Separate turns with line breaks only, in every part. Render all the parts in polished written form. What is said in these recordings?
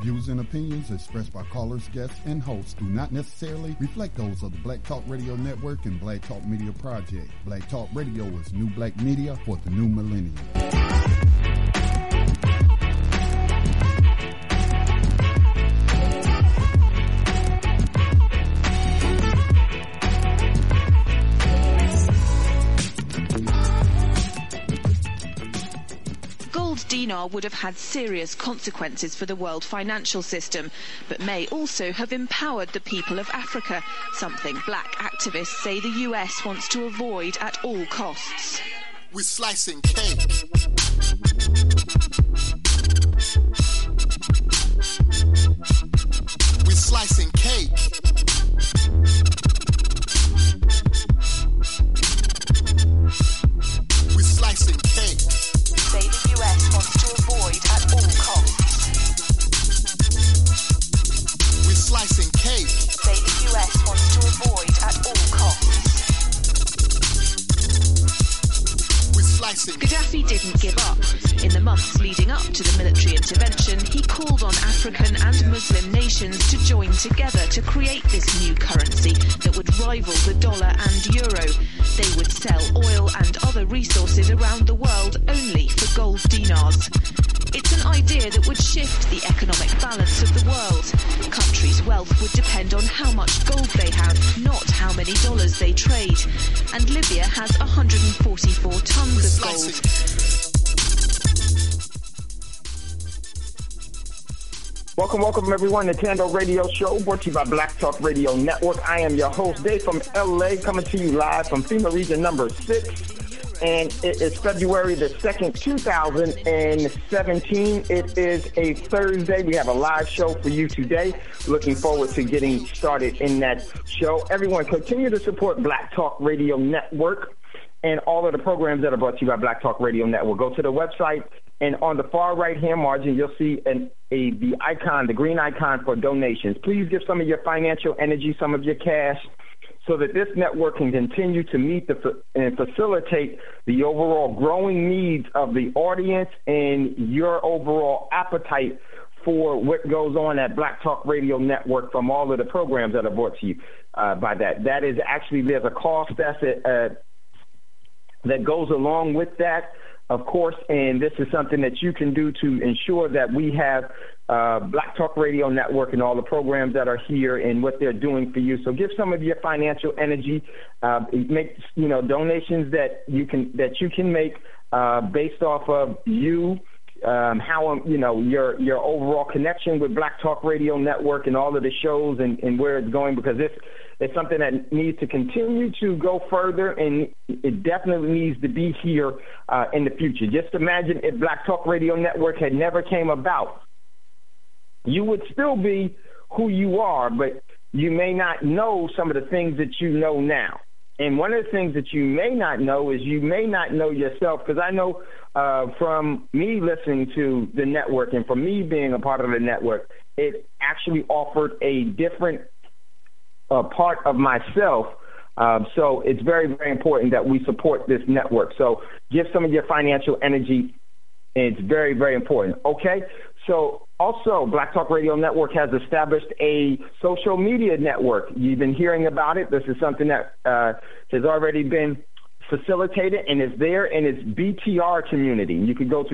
views and opinions expressed by callers, guests, and hosts do not necessarily reflect those of the Black Talk Radio Network and Black Talk Media Project. Black Talk Radio is new black media for the new millennium.
Dinar would have had serious consequences for the world financial system, but may also have empowered the people of Africa, something black activists say the US wants to avoid at all costs.
We're slicing cake. We're slicing cake. We're slicing cake.
Say the US wants to avoid at all costs.
We're slicing cake.
Say the US wants to avoid at all costs.
We're slicing.
Gaddafi didn't give up. In the months leading up to the military intervention, he called on African and Muslim nations to join together to create this new currency that would rival the dollar and euro. They would sell oil and other resources around the world only for gold dinars. It's an idea that would shift the economic balance of the world. Countries' wealth would depend on how much gold they have, not how many dollars they trade. And Libya has 144 tons of gold.
Welcome everyone to Tando Radio Show, brought to you by Black Talk Radio Network. I am your host, Dave from LA, coming to you live from FEMA Region number 6. And it is February the 2nd, 2017. It is a Thursday. We have a live show for you today. Looking forward to getting started in that show. Everyone, continue to support Black Talk Radio Network and all of the programs that are brought to you by Black Talk Radio Network. Go to the website, and on the far right-hand margin, you'll see the icon, the green icon for donations. Please give some of your financial energy, some of your cash, so that this network can continue to meet and facilitate the overall growing needs of the audience and your overall appetite for what goes on at Black Talk Radio Network from all of the programs that are brought to you by that. That is actually, there's a cost that goes along with that, of course, and this is something that you can do to ensure that we have Black Talk Radio Network and all the programs that are here and what they're doing for you. So give some of your financial energy, make donations that you can make based off of you. How your overall connection with Black Talk Radio Network and all of the shows and where it's going, because it's something that needs to continue to go further, and it definitely needs to be here in the future. Just imagine if Black Talk Radio Network had never came about. You would still be who you are, but you may not know some of the things that you know now. And one of the things that you may not know is you may not know yourself, because I know from me listening to the network and from me being a part of the network, it actually offered a different part of myself. So it's very, very important that we support this network. So give some of your financial energy. It's very, very important. Okay? So also, Black Talk Radio Network has established a social media network. You've been hearing about it. This is something that has already been facilitated and is there in its BTR community. You can go to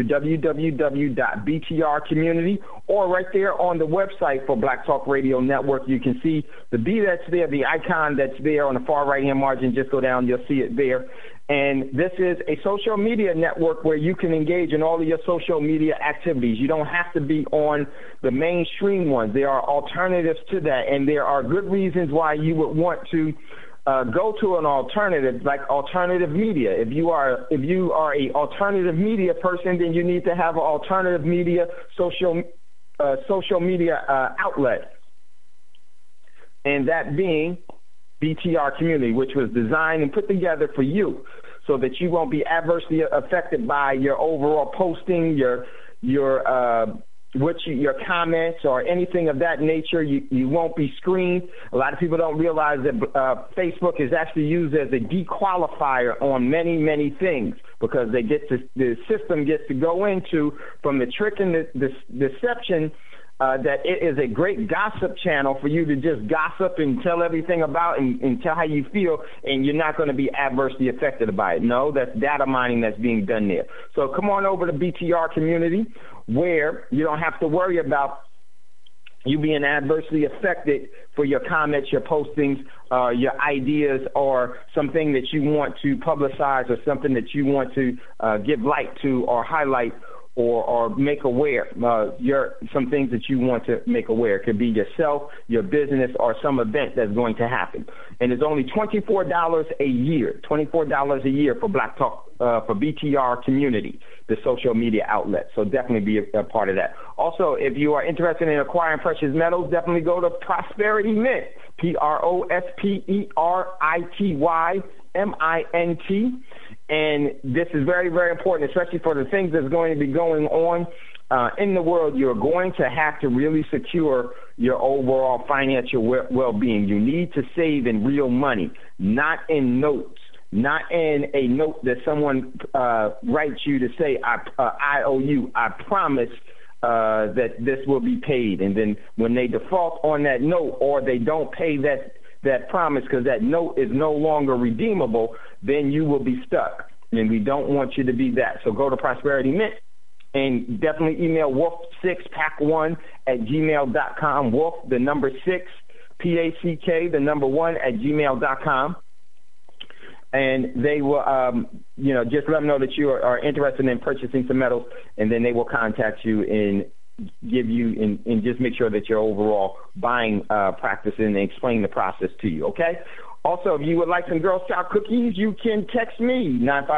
www.btrcommunity, or right there on the website for Black Talk Radio Network. You can see the B that's there, the icon that's there on the far right-hand margin. Just go down, you'll see it there. And this is a social media network where you can engage in all of your social media activities. You don't have to be on the mainstream ones. There are alternatives to that, and there are good reasons why you would want to go to an alternative, like alternative media. If you are a alternative media person, then you need to have an alternative media social media outlet, and that being BTR Community, which was designed and put together for you, so that you won't be adversely affected by your overall posting, your comments or anything of that nature. You won't be screened. A lot of people don't realize that Facebook is actually used as a dequalifier on many, many things, because the system gets to go into, from the trick and the deception that it is a great gossip channel for you to just gossip and tell everything about and tell how you feel, and you're not going to be adversely affected by it. No, that's data mining that's being done there. So come on over to BTR Community, where you don't have to worry about you being adversely affected for your comments, your postings, your ideas, or something that you want to publicize, or something that you want to give light to or highlight or make aware. Some things that you want to make aware. It could be yourself, your business, or some event that's going to happen. And it's only $24 a year, $24 a year for Black Talk, for BTR Community, the social media outlet. So definitely be a part of that. Also, if you are interested in acquiring precious metals, definitely go to Prosperity Mint, PROSPERITYMINT. And this is very, very important, especially for the things that's going to be going on in the world. You're going to have to really secure your overall financial well-being. You need to save in real money, not in notes, not in a note that someone writes you to say, I owe you, I promise that this will be paid. And then when they default on that note, or they don't pay that promise because that note is no longer redeemable, then you will be stuck. And we don't want you to be that. So go to Prosperity Mint and definitely email wolf6pack1@gmail.com. Wolf, the number 6, PACK, the number 1 @gmail.com. And they will, just let them know that you are interested in purchasing some metals, and then they will contact you and give you and just make sure that you're overall buying practice and explain the process to you, okay? Also, if you would like some Girl Scout cookies, you can text me,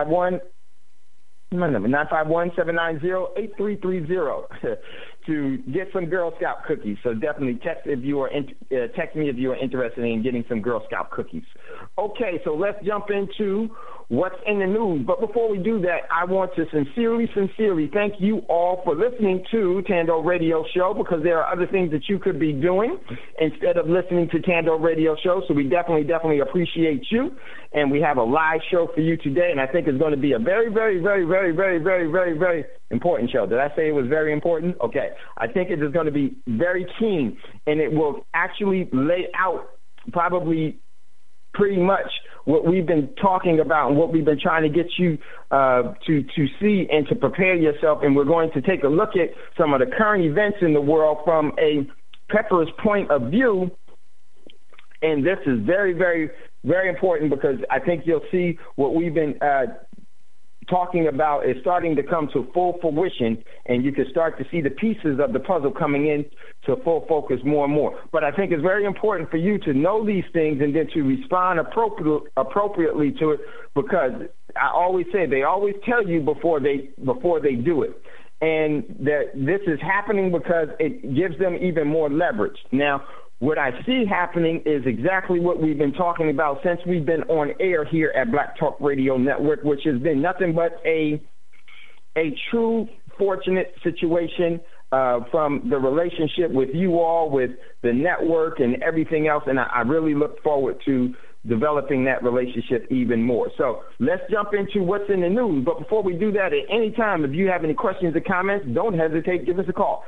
951-790-8330 to get some Girl Scout cookies. So definitely text me if you are interested in getting some Girl Scout cookies. Okay, so let's jump into what's in the news. But before we do that, I want to sincerely thank you all for listening to Tando Radio Show, because there are other things that you could be doing instead of listening to Tando Radio Show. So we definitely appreciate you. And we have a live show for you today, and I think it's going to be a very, very, very, very, very, very, very, very important show. Did I say it was very important? Okay. I think it is going to be very keen, and it will actually lay out probably pretty much what we've been talking about and what we've been trying to get you to see and to prepare yourself. And we're going to take a look at some of the current events in the world from a prepper's point of view. And this is very, very, very important, because I think you'll see what we've been talking about is starting to come to full fruition, and you can start to see the pieces of the puzzle coming in to full focus more and more. But I think it's very important for you to know these things and then to respond appropriately to it, because I always say they always tell you before they do it. And that this is happening because it gives them even more leverage. Now, what I see happening is exactly what we've been talking about since we've been on air here at Black Talk Radio Network, which has been nothing but a true fortunate situation from the relationship with you all, with the network and everything else. And I really look forward to developing that relationship even more. So let's jump into what's in the news. But before we do that, at any time, if you have any questions or comments, don't hesitate. Give us a call.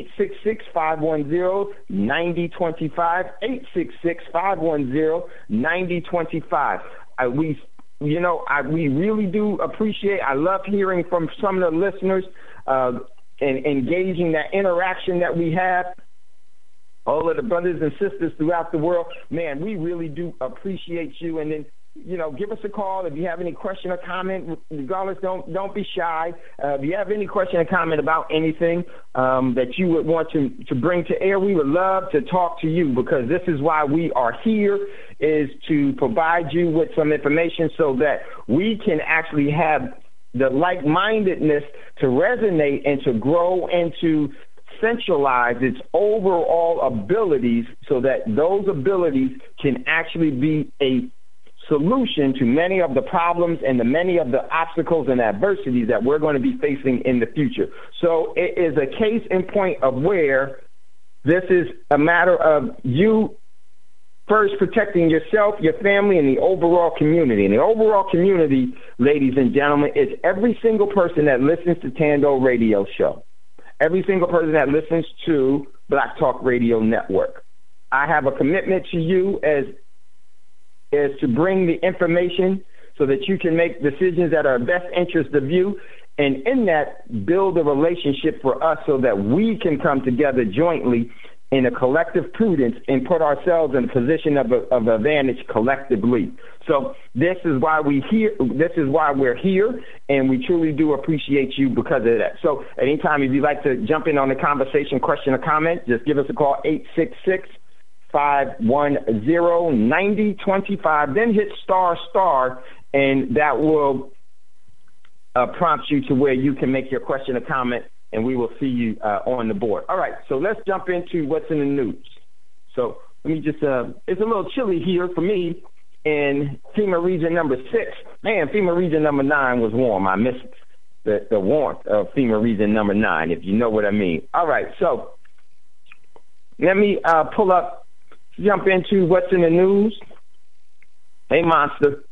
866-510-9025. 866-510-9025. We really do appreciate. I love hearing from some of the listeners and engaging that interaction that we have. All of the brothers and sisters throughout the world, man, we really do appreciate you. And then, give us a call if you have any question or comment. Regardless, don't be shy. If you have any question or comment about anything that you would want to bring to air, we would love to talk to you, because this is why we are here, is to provide you with some information so that we can actually have the like-mindedness to resonate and to grow and to centralize its overall abilities, so that those abilities can actually be a solution to many of the problems and many of the obstacles and adversities that we're going to be facing in the future. So it is a case in point of where this is a matter of you first protecting yourself, your family, and the overall community. And the overall community, ladies and gentlemen, is every single person that listens to Tando Radio Show. Every single person that listens to Black Talk Radio Network. I have a commitment to you as to bring the information so that you can make decisions that are best interest of you, and in that, build a relationship for us so that we can come together jointly in a collective prudence and put ourselves in a position of advantage collectively. So this is why we're here, and we truly do appreciate you because of that. So anytime if you'd like to jump in on the conversation, question or comment, just give us a call, 866-510-9025, then hit **, and that will prompt you to where you can make your question or comment, and we will see you on the board. All right, so let's jump into what's in the news. So let me just, it's a little chilly here for me in FEMA region number 6. Man, FEMA region number 9 was warm. I missed the warmth of FEMA region number 9, if you know what I mean. All right, so let me jump into what's in the news. Hey, Monster.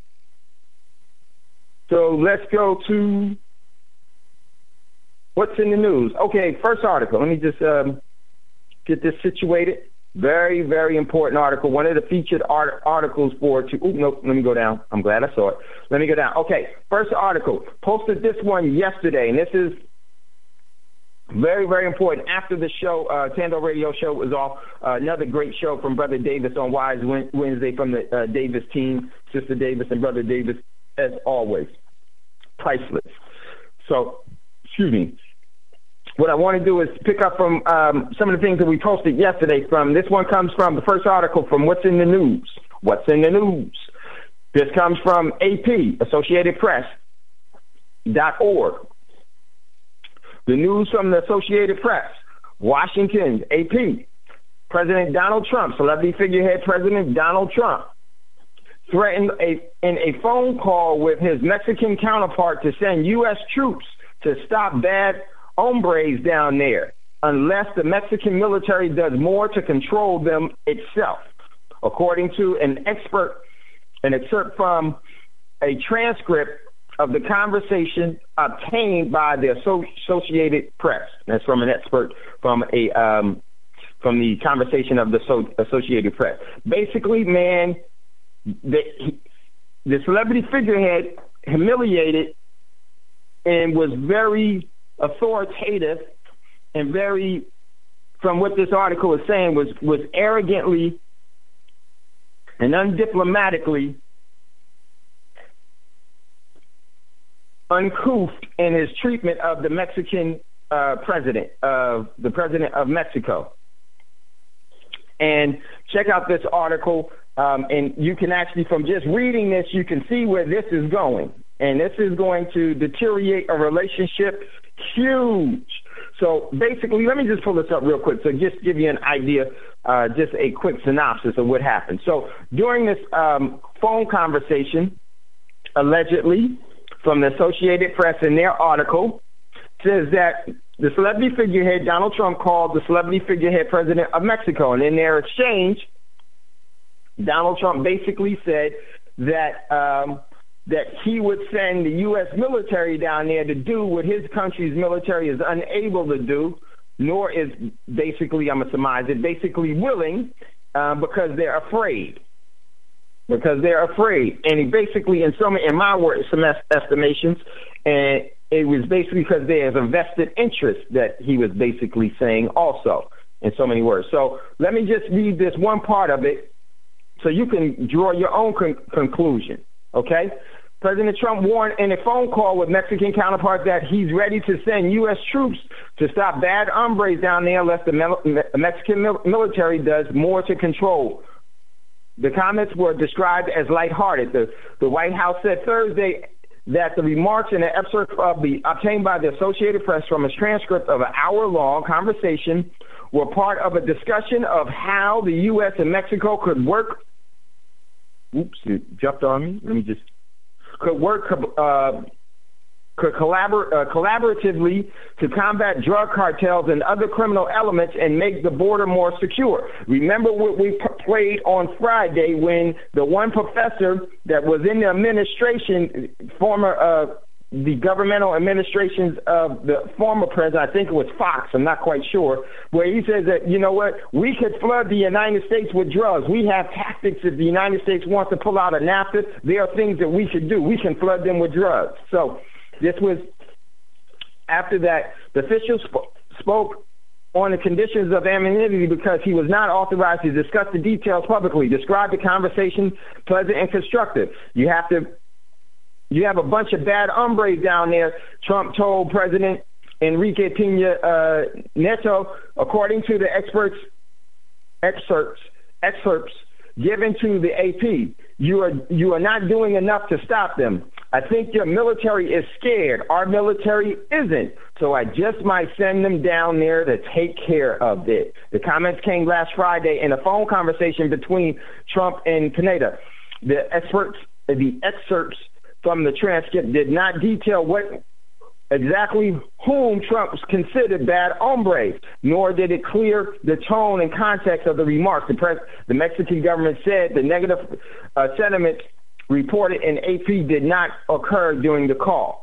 So let's go to what's in the news. Okay, first article. Let me just get this situated. Very, very important article. One of the featured articles let me go down. I'm glad I saw it. Let me go down. Okay, first article. Posted this one yesterday, and this is very, very important. After the show, Tando Radio Show was off. Another great show from Brother Davis on Wise Wednesday from the Davis team, Sister Davis and Brother Davis, as always. Priceless. So, excuse me. What I want to do is pick up from some of the things that we posted yesterday. This one comes from the first article from What's in the News. What's in the News? This comes from AP, Associated Press.org. The news from the Associated Press. Washington, AP. President Donald Trump, celebrity figurehead President Donald Trump, threatened in a phone call with his Mexican counterpart to send U.S. troops to stop bad hombres down there unless the Mexican military does more to control them itself, according to an excerpt from a transcript of the conversation obtained by the Associated Press. That's from an expert from the conversation of the Associated Press. Basically, man, the celebrity figurehead humiliated and was very authoritative and very, from what this article is saying, was arrogantly and undiplomatically uncouth in his treatment of the Mexican president of Mexico. And check out this article, and you can actually, from just reading this, you can see where this is going. And this is going to deteriorate a relationship huge. So basically, let me just pull this up real quick. So just give you an idea, just a quick synopsis of what happened. So during this phone conversation, allegedly, from the Associated Press in their article, says that the celebrity figurehead, Donald Trump, called the celebrity figurehead president of Mexico. And in their exchange, Donald Trump basically said that he would send the U.S. military down there to do what his country's military is unable to do, nor is basically, I'm going to surmise it, basically willing because they're afraid. Because they're afraid. And he basically, in my words, some estimations, and it was basically because there's a vested interest that he was basically saying also, in so many words. So let me just read this one part of it so you can draw your own conclusion, okay? President Trump warned in a phone call with Mexican counterpart that he's ready to send U.S. troops to stop bad hombres down there unless the Mexican military does more to control. The comments were described as lighthearted. The White House said Thursday that the remarks in an excerpt obtained by the Associated Press from a transcript of an hour-long conversation were part of a discussion of how the U.S. and Mexico could work. Oops, it jumped on me. Let me just. Could collaboratively to combat drug cartels and other criminal elements and make the border more secure. Remember what we played on Friday when the one professor that was in the administration, former the governmental administrations of the former president, I think it was Fox, I'm not quite sure, where he says that, you know what, we could flood the United States with drugs. We have tactics if the United States wants to pull out of NAFTA. There are things that we should do. We can flood them with drugs. So this was after that, the official spoke on the conditions of anonymity because he was not authorized to discuss the details publicly. Described the conversation pleasant and constructive. You have a bunch of bad hombres down there, Trump told President Enrique Pena Nieto, according to the excerpts given to the AP. You are not doing enough to stop them. I think your military is scared. Our military isn't. So I just might send them down there to take care of it. The comments came last Friday in a phone conversation between Trump and Pineda. The excerpts from the transcript did not detail whom Trump considered bad hombres, nor did it clear the tone and context of the remarks. The Mexican government said the negative sentiments reported in AP did not occur during the call.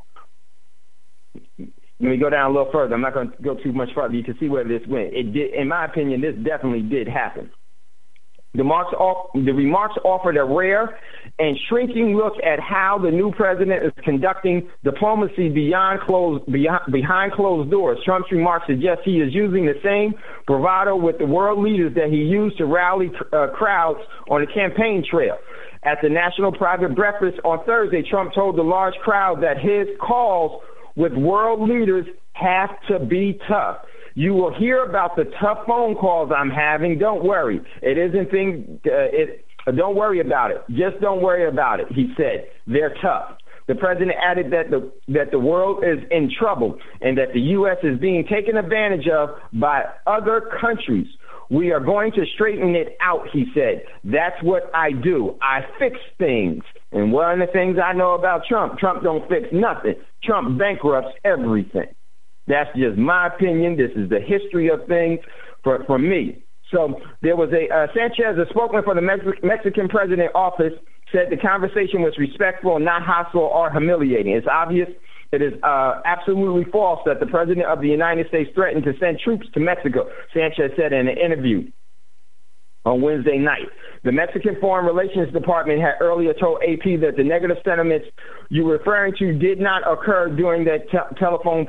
Let me go down a little further. I'm not going to go too much further. You can see where this went. It did, in my opinion, this definitely did happen. The remarks offered a rare and shrinking look at how the new president is conducting diplomacy behind closed doors. Trump's remarks suggest he is using the same bravado with the world leaders that he used to rally crowds on the campaign trail. At the National Private Breakfast on Thursday, Trump told the large crowd that his calls with world leaders have to be tough. You will hear about the tough phone calls I'm having. Don't worry. It isn't thing. Don't worry about it. Just don't worry about it, he said. They're tough. The president added that the world is in trouble and that the U.S. is being taken advantage of by other countries. We are going to straighten it out, he said. That's what I do. I fix things. And one of the things I know about Trump don't fix nothing. Trump bankrupts everything. That's just my opinion. This is the history of things for me. So there was Sanchez, a spokesman for the Mexican president office, said the conversation was respectful, not hostile or humiliating. It's obvious. It is absolutely false that the president of the United States threatened to send troops to Mexico, Sanchez said in an interview on Wednesday night. The Mexican Foreign Relations Department had earlier told AP that the negative sentiments you're referring to did not occur during that telephone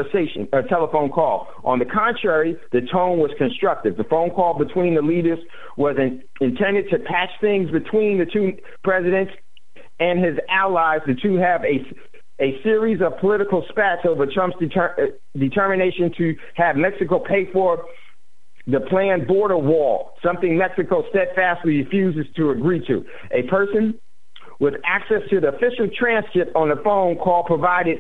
call. On the contrary, the tone was constructive. The phone call between the leaders was intended to patch things between the two presidents and his allies. The two have a series of political spats over Trump's determination to have Mexico pay for the planned border wall, something Mexico steadfastly refuses to agree to. A person with access to the official transcript on the phone call provided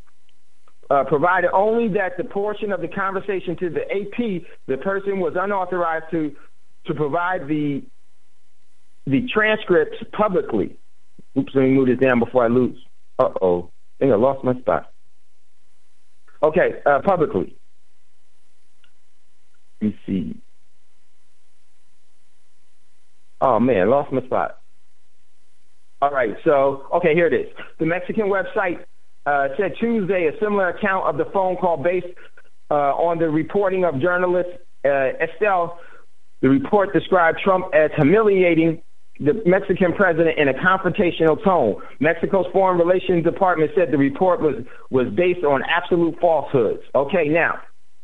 only that the portion of the conversation to the AP, the person was unauthorized to provide the transcripts publicly. Oops, let me move this down before I lose. Uh-oh. I think I lost my spot. Okay, publicly. Let me see. Oh, man, lost my spot. All right, so, okay, here it is. The Mexican website said Tuesday a similar account of the phone call based on the reporting of journalist Estelle. The report described Trump as humiliating the Mexican president in a confrontational tone. Mexico's Foreign Relations Department said the report was based on absolute falsehoods. Okay, now,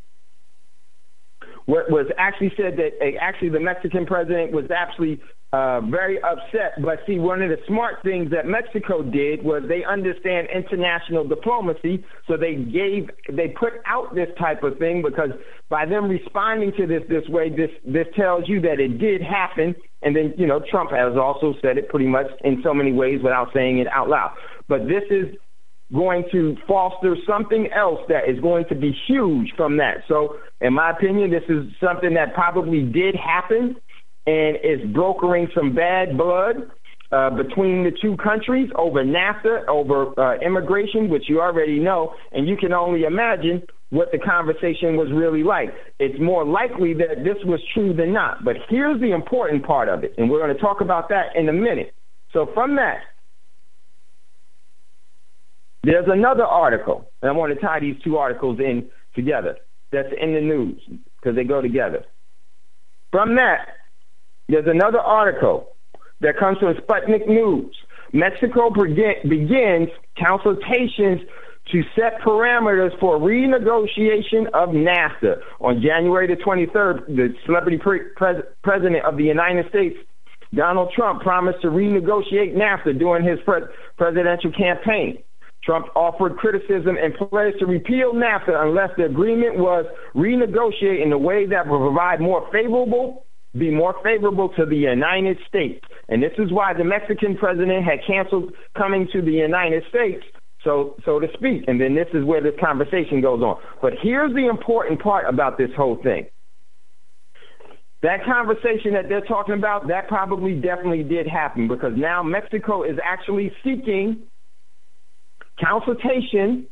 what was actually said that actually the Mexican president was actually very upset. But see, one of the smart things that Mexico did was they understand international diplomacy, so they put out this type of thing because by them responding to this way, this tells you that it did happen. And then, you know, Trump has also said it pretty much in so many ways without saying it out loud. But this is going to foster something else that is going to be huge from that. So, in my opinion, this is something that probably did happen and is brokering some bad blood between the two countries over NAFTA, over immigration, which you already know, and you can only imagine what the conversation was really like. It's more likely that this was true than not. But here's the important part of it, and we're going to talk about that in a minute. So from that, There's another article, and I want to tie these two articles in together. That's in the news because they go together. From that, there's another article that comes from Sputnik News. Mexico begins consultations to set parameters for renegotiation of NAFTA. On January the 23rd, the celebrity president of the United States, Donald Trump, promised to renegotiate NAFTA during his presidential campaign. Trump offered criticism and pledged to repeal NAFTA unless the agreement was renegotiated in a way that would be more favorable to the United States. And this is why the Mexican president had canceled coming to the United States, so to speak. And then this is where this conversation goes on. But here's the important part about this whole thing. That conversation that they're talking about, that probably definitely did happen, because now Mexico is actually seeking consultation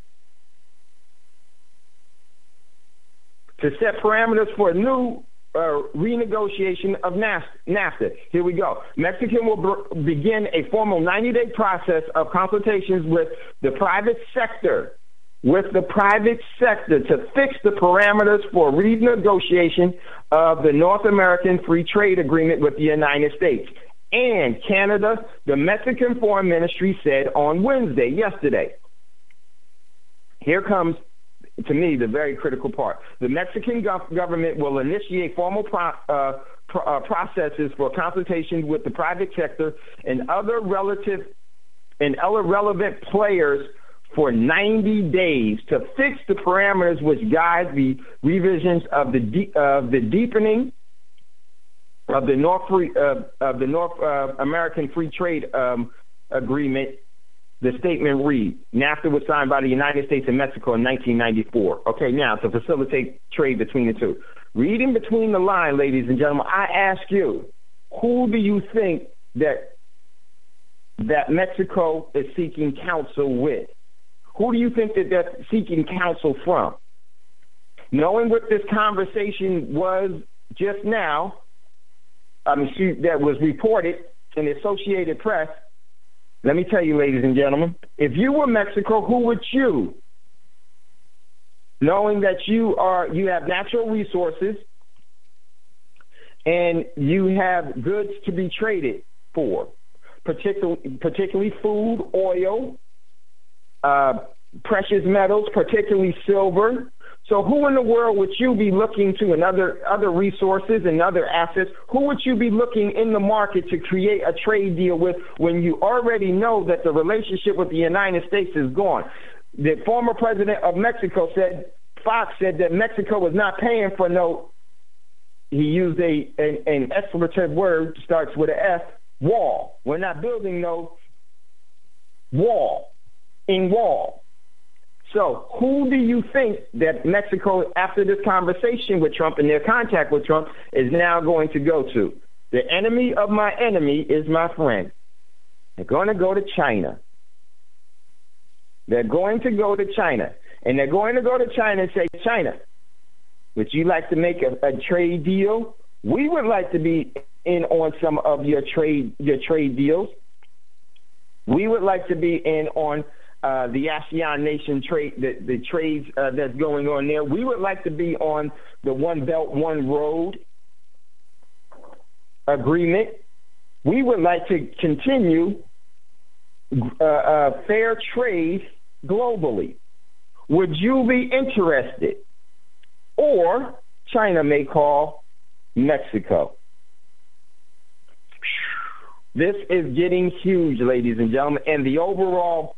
to set parameters for a new renegotiation of NAFTA. Here we go. Mexico will begin a formal 90-day process of consultations with the private sector to fix the parameters for renegotiation of the North American Free Trade Agreement with the United States and Canada, the Mexican Foreign Ministry said on yesterday. Here comes, to me, the very critical part. The Mexican government will initiate formal processes for consultation with the private sector and other relevant players for 90 days to fix the parameters which guide the revisions of the deepening of the North American Free Trade Agreement. The statement reads, NAFTA was signed by the United States and Mexico in 1994. Okay, now, to facilitate trade between the two. Reading between the lines, ladies and gentlemen, I ask you, who do you think that Mexico is seeking counsel with? Who do you think that they're seeking counsel from? Knowing what this conversation was just now, that was reported in the Associated Press, let me tell you, ladies and gentlemen, if you were Mexico, who would you? Knowing that you have natural resources and you have goods to be traded for, particularly food, oil, precious metals, particularly silver. So who in the world would you be looking to, and other resources and other assets? Who would you be looking in the market to create a trade deal with when you already know that the relationship with the United States is gone? The former president of Mexico Fox said that Mexico was not paying for no, he used an expletive word, starts with an F, wall. We're not building no wall. So who do you think that Mexico, after this conversation with Trump and their contact with Trump, is now going to go to? The enemy of my enemy is my friend. They're going to go to China. They're going to go to China. And they're going to go to China and say, China, would you like to make a trade deal? We would like to be in on some of your trade deals. We would like to be in on the ASEAN nation trade, the trades that's going on there. We would like to be on the One Belt, One Road agreement. We would like to continue fair trade globally. Would you be interested? Or China may call Mexico. This is getting huge, ladies and gentlemen, and the overall.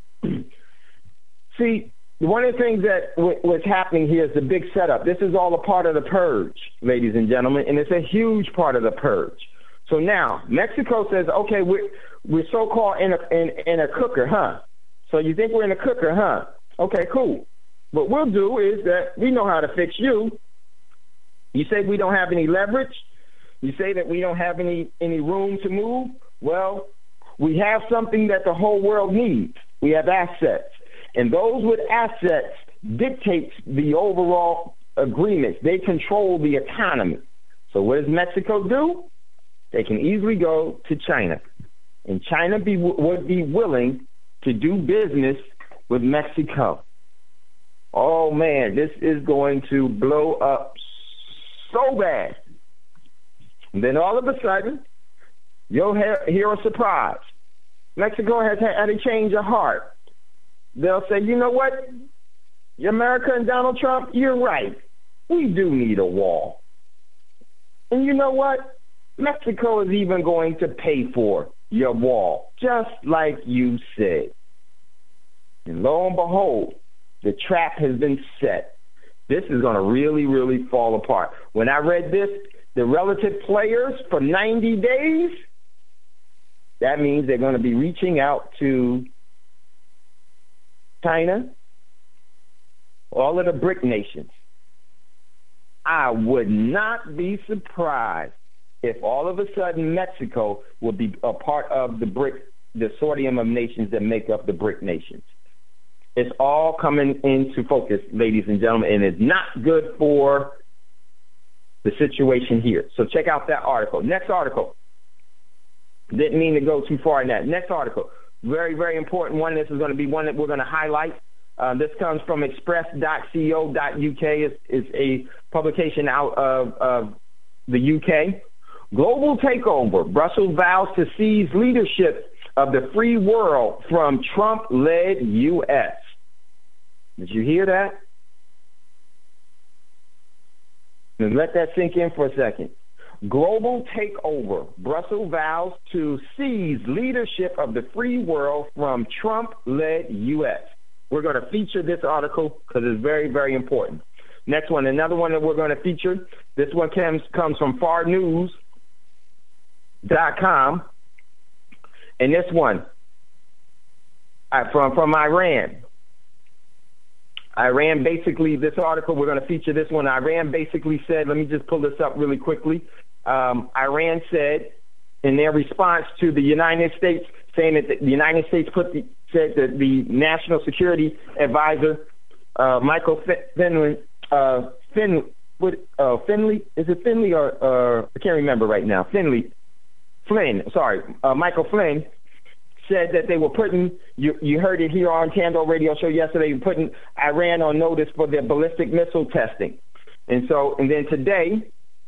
See, one of the things that was happening here is the big setup. This is all a part of the purge, ladies and gentlemen, and it's a huge part of the purge. So now Mexico says, okay, we're so-called in a cooker, huh? So you think we're in a cooker, huh? Okay, cool. What we'll do is that we know how to fix you. You say we don't have any leverage. You say that we don't have any room to move. Well, we have something that the whole world needs. We have assets. And those with assets dictate the overall agreements. They control the economy. So what does Mexico do? They can easily go to China. And China would be willing to do business with Mexico. Oh, man, this is going to blow up so bad. And then all of a sudden, you'll hear a surprise. Mexico has had a change of heart. They'll say, you know what? America and Donald Trump, you're right. We do need a wall. And you know what? Mexico is even going to pay for your wall, just like you said. And lo and behold, the trap has been set. This is going to really, really fall apart. When I read this, the relative players for 90 days, that means they're going to be reaching out to China, all of the BRIC nations. I would not be surprised if all of a sudden Mexico will be a part of the consortium of nations that make up the BRIC nations. It's all coming into focus, ladies and gentlemen, and it's not good for the situation here. So check out that article. Next article. Didn't mean to go too far in that. Next article. Very, very important one. This is going to be one that we're going to highlight. This comes from express.co.uk. It's a publication out of the UK. Global takeover. Brussels vows to seize leadership of the free world from Trump-led U.S. Did you hear that? And let that sink in for a second. Global takeover. Brussels vows to seize leadership of the free world from Trump-led U.S. We're going to feature this article because it's very, very important. Next one, another one that we're going to feature. This one comes from farnews.com. And this one from Iran. Iran basically, this article, we're going to feature this one. Iran basically said, let me just pull this up really quickly. Iran said in their response to the United States, saying that the United States said that the National Security Advisor, Michael Finley, is it Finley or I can't remember right now. Michael Flynn said that they were putting, you heard it here on Tando Radio Show yesterday, putting Iran on notice for their ballistic missile testing. And then today,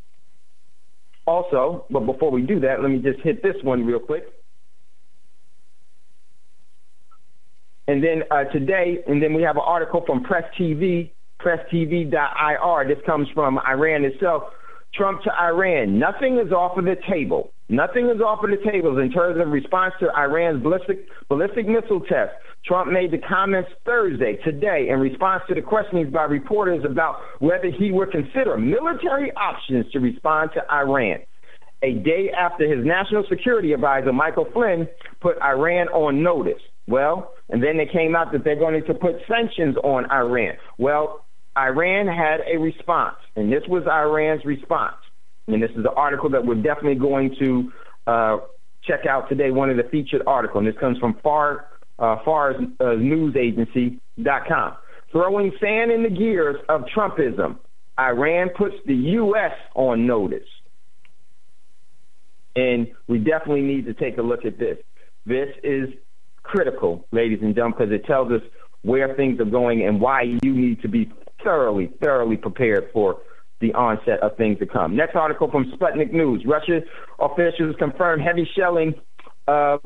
also, but before we do that, let me just hit this one real quick. And then today, and then we have an article from Press TV, presstv.ir. This comes from Iran itself. Trump to Iran. Nothing is off of the table. Nothing is off of the tables in terms of response to Iran's ballistic missile test. Trump made the comments Thursday, today, in response to the questionings by reporters about whether he would consider military options to respond to Iran. A day after his national security advisor, Michael Flynn, put Iran on notice. Well, and then it came out that they're going to put sanctions on Iran. Well, Iran had a response, and this was Iran's response. And this is an article that we're definitely going to check out today, one of the featured articles. And this comes from FarsNewsAgency.com. Throwing sand in the gears of Trumpism. Iran puts the U.S. on notice. And we definitely need to take a look at this. This is critical, ladies and gentlemen, because it tells us where things are going and why you need to be thoroughly prepared for the onset of things to come. Next article from Sputnik News. Russia officials confirm heavy shelling of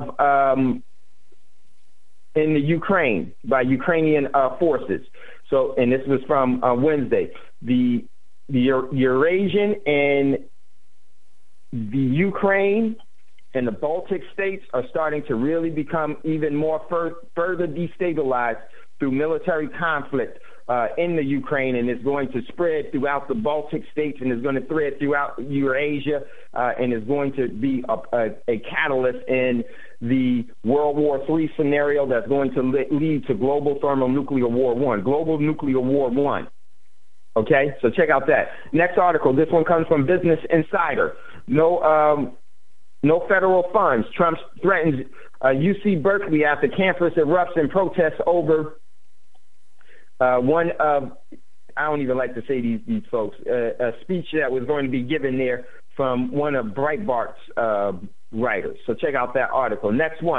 in the Ukraine by Ukrainian forces. So, and this was from Wednesday. The Eurasian and the Ukraine and the Baltic states are starting to really become even more further destabilized through military conflict in the Ukraine, and it's going to spread throughout the Baltic states, and it's going to spread throughout Eurasia, and is going to be a catalyst in the World War III scenario that's going to lead to global thermonuclear war one, global nuclear war one. Okay, so check out that. Next article, this one comes from Business Insider. No federal funds. Trump threatens UC Berkeley after campus erupts in protests over one of, I don't even like to say these folks, a speech that was going to be given there from one of Breitbart's writers. So check out that article. Next one.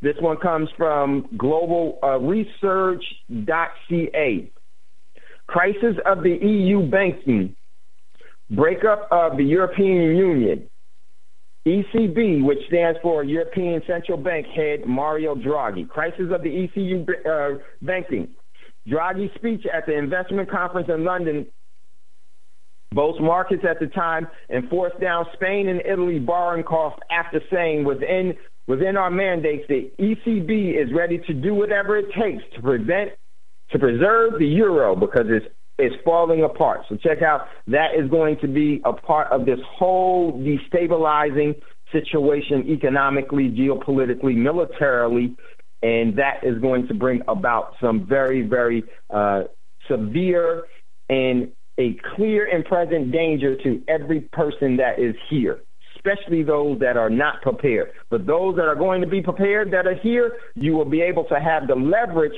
This one comes from Global Research.ca. Crisis of the EU banking. Breakup of the European Union. ECB, which stands for European Central Bank head Mario Draghi. Crisis of the ECU banking. Draghi's speech at the investment conference in London both markets at the time and forced down Spain and Italy borrowing costs after saying within our mandates the ECB is ready to do whatever it takes to preserve the euro because it's falling apart. So check out, that is going to be a part of this whole destabilizing situation economically, geopolitically, militarily, and that is going to bring about some very, very severe and a clear and present danger to every person that is here, especially those that are not prepared. But those that are going to be prepared that are here, you will be able to have the leverage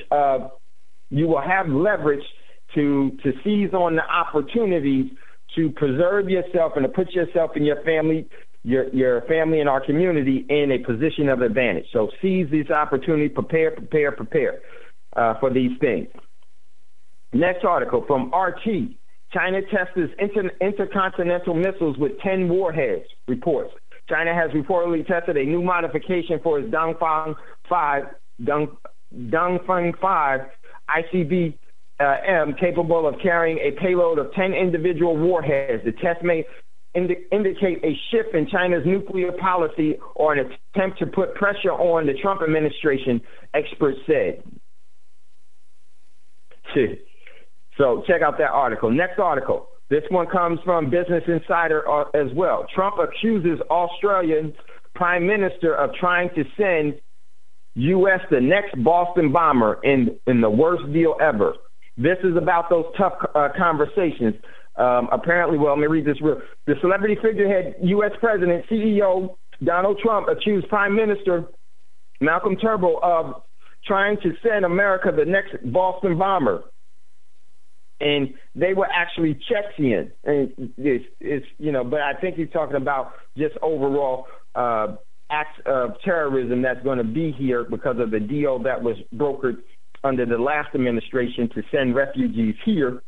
to seize on the opportunities to preserve yourself and to put yourself and your family and our community in a position of advantage. So seize these opportunities, prepare for these things. Next article from RT. China tests intercontinental missiles with 10 warheads, reports. China has reportedly tested a new modification for its Dongfang 5 ICBM capable of carrying a payload of 10 individual warheads. The test may indicate a shift in China's nuclear policy or an attempt to put pressure on the Trump administration, experts said. So check out that article. Next article. This one comes from Business Insider as well. Trump accuses Australian Prime Minister of trying to send U.S. the next Boston bomber in the worst deal ever. This is about those tough conversations. Apparently, well, let me read this real. The celebrity figurehead, U.S. President, CEO Donald Trump accused Prime Minister Malcolm Turnbull of trying to send America the next Boston bomber. And they were actually Chechen. And but I think he's talking about just overall acts of terrorism that's going to be here because of the deal that was brokered under the last administration to send refugees here.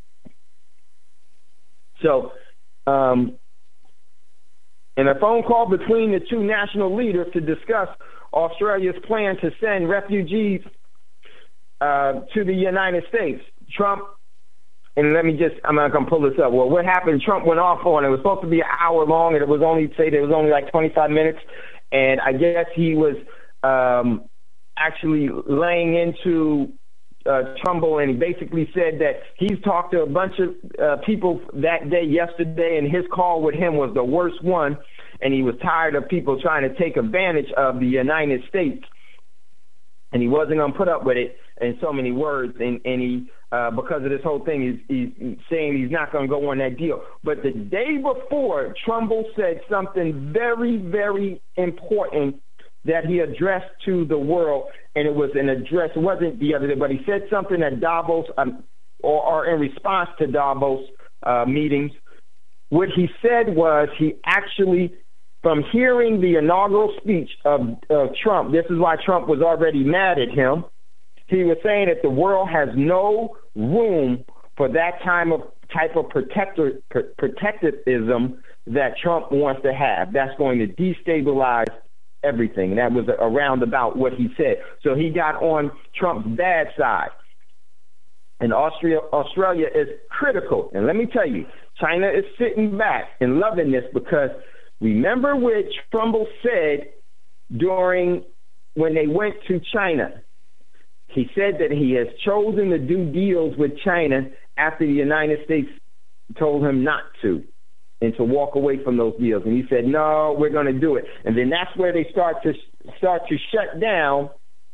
So, in a phone call between the two national leaders to discuss Australia's plan to send refugees to the United States, Trump, and I'm not going to pull this up. Well, what happened, Trump went off on, it was supposed to be an hour long, and it was only like 25 minutes, and I guess he was actually laying into Trumbull, and he basically said that he's talked to a bunch of people that day yesterday, and his call with him was the worst one, and he was tired of people trying to take advantage of the United States, and he wasn't going to put up with it in so many words, and he because of this whole thing, he's saying he's not going to go on that deal. But the day before, Trumbull said something very, very important that he addressed to the world, and it was an address. It wasn't the other day, but he said something at Davos or in response to Davos meetings. What he said was he actually, from hearing the inaugural speech of Trump, this is why Trump was already mad at him. He was saying that the world has no room for that type of protectivism that Trump wants to have. That's going to destabilize everything. And that was a roundabout what he said. So he got on Trump's bad side. And Australia is critical. And let me tell you, China is sitting back and loving this because remember what Trumbull said when they went to China. He said that he has chosen to do deals with China after the United States told him not to and to walk away from those deals. And he said, no, we're going to do it. And then that's where they start to shut down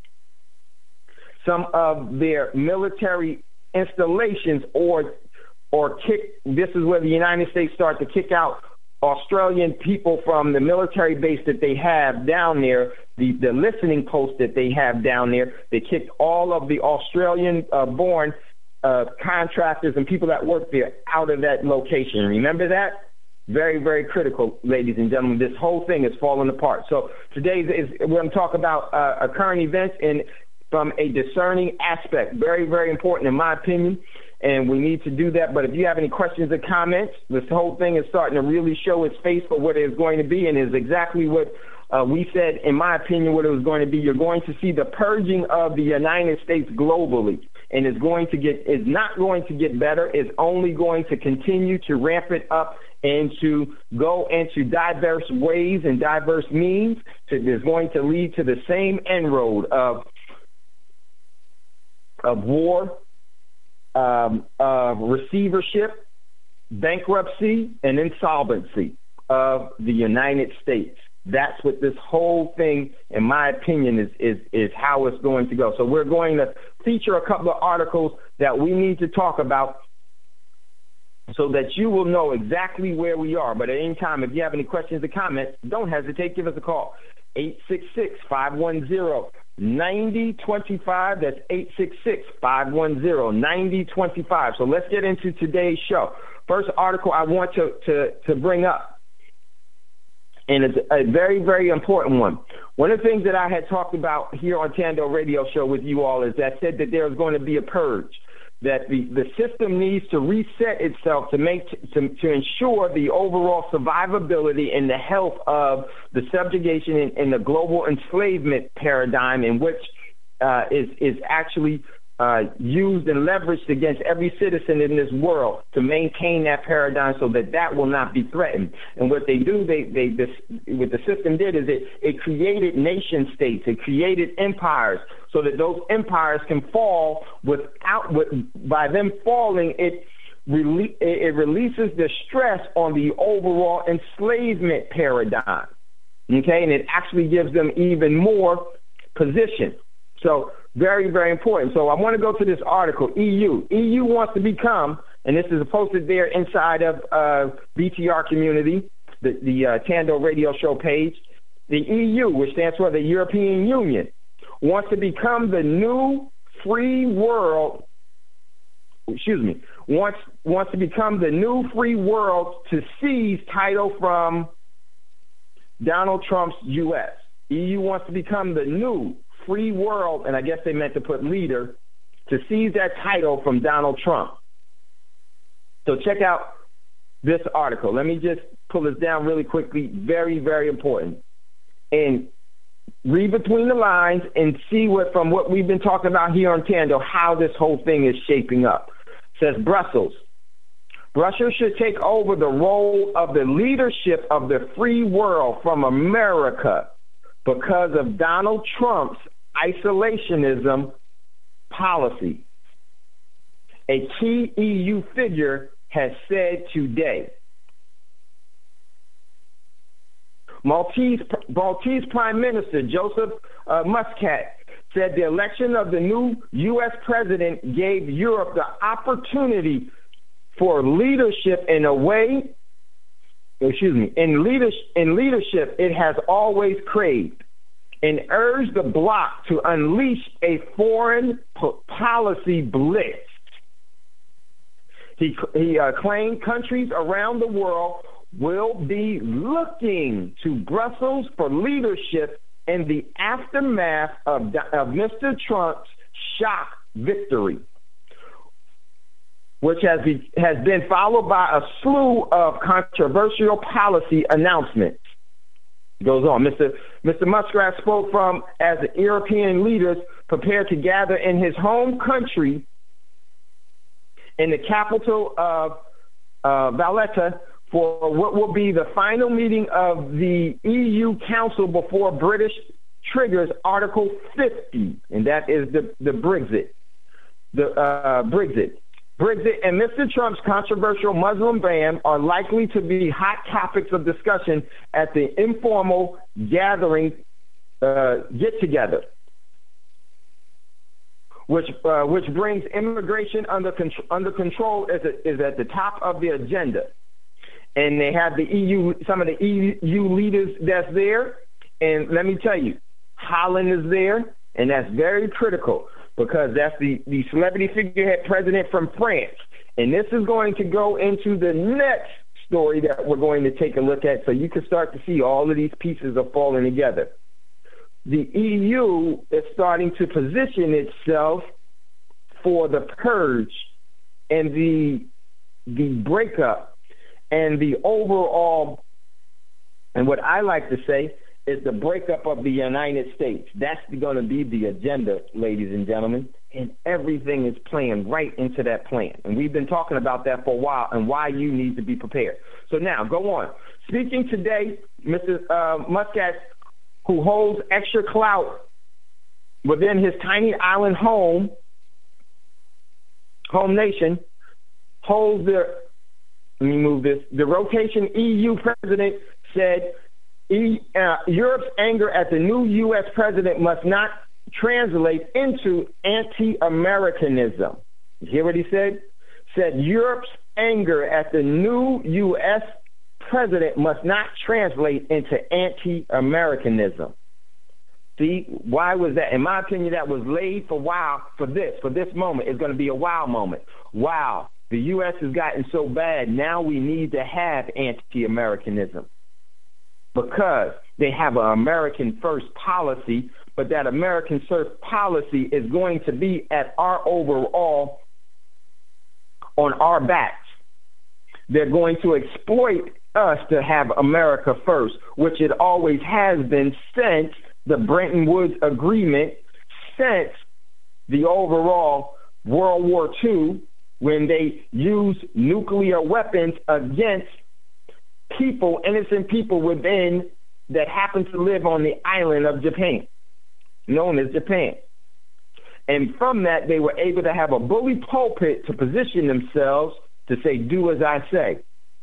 some of their military installations or kick. This is where the United States start to kick out Australian people from the military base that they have down there, the listening post that they have down there. They kicked all of the Australian-born contractors and people that work there out of that location. Remember that? Very, very critical, ladies and gentlemen. This whole thing is falling apart. So today we're going to talk about current events from a discerning aspect. Very, very important in my opinion, and we need to do that. But if you have any questions or comments, this whole thing is starting to really show its face for what it is going to be, and is exactly what we said, in my opinion, what it was going to be. You're going to see the purging of the United States globally, and it's not going to get better. It's only going to continue to ramp it up and to go into diverse ways and diverse means. It's going to lead to the same end road of war, of receivership, bankruptcy, and insolvency of the United States. That's what this whole thing, in my opinion, is how it's going to go. So we're going to feature a couple of articles that we need to talk about so that you will know exactly where we are. But at any time, if you have any questions or comments, don't hesitate. Give us a call. 866-510-9025. That's 866-510-9025. So let's get into today's show. First article I want to bring up, and it's a very, very important one. One of the things that I had talked about here on Tando Radio Show with you all is that said that there is going to be a purge, that the system needs to reset itself to ensure the overall survivability and the health of the subjugation and the global enslavement paradigm, in which is actually used and leveraged against every citizen in this world to maintain that paradigm so that will not be threatened. And what they do, what the system did is it created nation states, it created empires, so that those empires can fall by them falling, it releases the stress on the overall enslavement paradigm. Okay, and it actually gives them even more position. So very, very important. So I want to go to this article. EU wants to become, and this is posted there inside of BTR community, the Tando Radio Show page. The EU, which stands for the European Union, wants to become the new free world. Wants to become the new free world to seize title from Donald Trump's U.S. EU wants to become the new free world, and I guess they meant to put leader, to seize that title from Donald Trump. So check out this article. Let me just pull this down really quickly. Very, very important. And read between the lines and see from what we've been talking about here on Tando, how this whole thing is shaping up. It says Brussels should take over the role of the leadership of the free world from America because of Donald Trump's isolationism policy, a key EU figure has said today. Maltese Prime Minister Joseph Muscat said the election of the new U.S. president gave Europe the opportunity for leadership in leadership it has always craved, and urged the bloc to unleash a foreign policy blitz. He claimed countries around the world will be looking to Brussels for leadership in the aftermath of Mr. Trump's shock victory, which has been followed by a slew of controversial policy announcements. It goes on. Mr. Muscat spoke as the European leaders prepared to gather in his home country in the capital of Valletta for what will be the final meeting of the EU Council before British triggers Article 50, and that is the Brexit. Brexit and Mr. Trump's controversial Muslim ban are likely to be hot topics of discussion at the informal gathering get-together, which brings immigration under control is at the top of the agenda. And they have some of the EU leaders that's there. And let me tell you, Holland is there, and that's very critical because that's the celebrity figurehead president from France. And this is going to go into the next story that we're going to take a look at so you can start to see all of these pieces are falling together. The EU is starting to position itself for the purge and the breakup and the overall, and what I like to say is the breakup of the United States. That's going to be the agenda, ladies and gentlemen, and everything is playing right into that plan. And we've been talking about that for a while and why you need to be prepared. So now, go on. Speaking today, Mr. Muscat, who holds extra clout within his tiny island home nation, holds the rotation EU president said Europe's anger at the new U.S. president must not translate into anti-Americanism. You hear what he said? Said Europe's anger at the new U.S. president must not translate into anti-Americanism. See, why was that? In my opinion, that was laid for this moment. It's going to be a wow moment. Wow, the U.S. has gotten so bad, now we need to have anti-Americanism. Because they have an American first policy, but that American first policy is going to be at our overall, on our backs. They're going to exploit us to have America first, which it always has been since the Bretton Woods Agreement, since the overall World War II, when they used nuclear weapons against people, innocent people within that happen to live on the island of Japan, known as Japan. And from that, they were able to have a bully pulpit to position themselves to say, do as I say,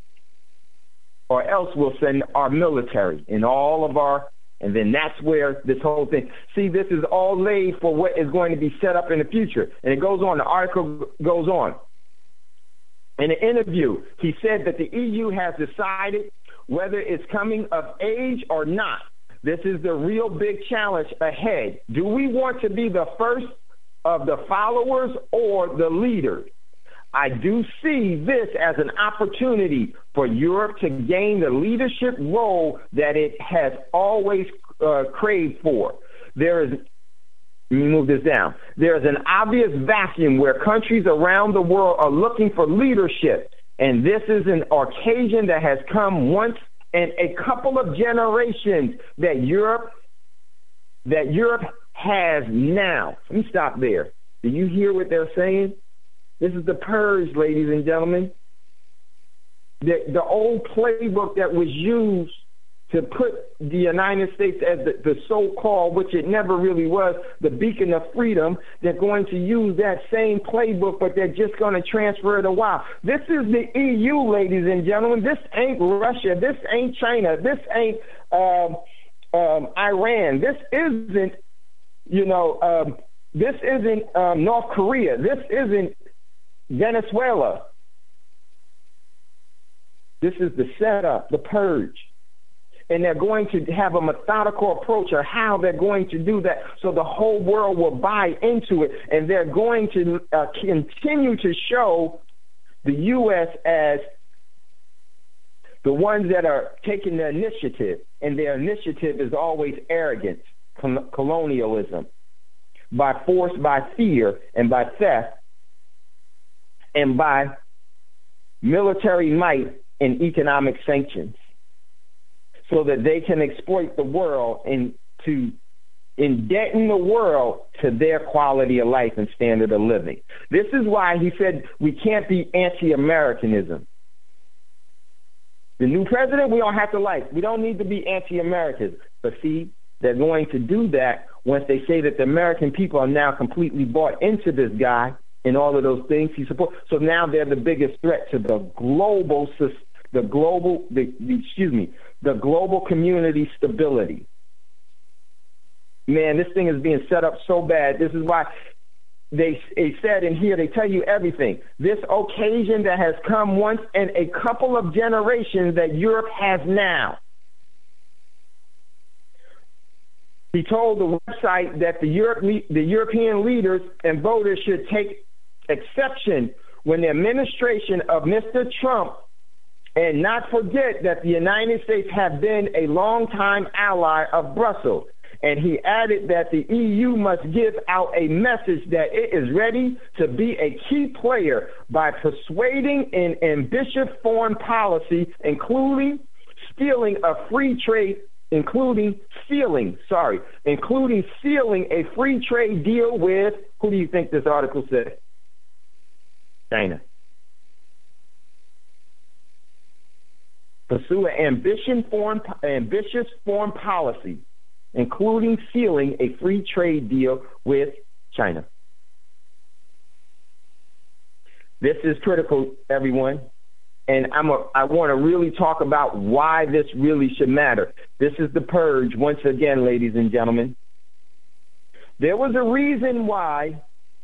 or else we'll send our military and all of our, and then that's where this whole thing, see, this is all laid for what is going to be set up in the future. And it goes on, the article goes on. In an interview, he said that the EU has decided whether it's coming of age or not. This is the real big challenge ahead. Do we want to be the first of the followers or the leaders? I do see this as an opportunity for Europe to gain the leadership role that it has always craved for. Let me move this down. There's an obvious vacuum where countries around the world are looking for leadership, and this is an occasion that has come once in a couple of generations that Europe has now. Let me stop there. Do you hear what they're saying? This is the purge, ladies and gentlemen. The old playbook that was used to put the United States as the so-called, which it never really was, the beacon of freedom, they're going to use that same playbook, but they're just going to transfer it a while. This is the EU, ladies and gentlemen. This ain't Russia. This ain't China. This ain't Iran. This isn't, this isn't North Korea. This isn't Venezuela. This is the setup, the purge. And they're going to have a methodical approach of how they're going to do that so the whole world will buy into it. And they're going to continue to show the U.S. as the ones that are taking the initiative. And their initiative is always arrogance, colonialism, by force, by fear, and by theft, and by military might and economic sanctions, so that they can exploit the world and to indebt the world to their quality of life and standard of living. This is why he said we can't be anti-Americanism. The new president we don't have to like. We don't need to be anti-Americans. But see, they're going to do that once they say that the American people are now completely bought into this guy and all of those things he supports. So now they're the biggest threat to the global community stability. Man, this thing is being set up so bad. This is why they said in here, they tell you everything. This occasion that has come once in a couple of generations that Europe has now. He told the website that the European leaders and voters should take exception when the administration of Mr. Trump and not forget that the United States have been a longtime ally of Brussels. And he added that the EU must give out a message that it is ready to be a key player by persuading an ambitious foreign policy, including sealing a free trade sealing a free trade deal with, who do you think this article said? China. Pursue an ambitious foreign policy, including sealing a free trade deal with China. This is critical, everyone. And I want to really talk about why this really should matter. This is the purge, once again, ladies and gentlemen. There was a reason why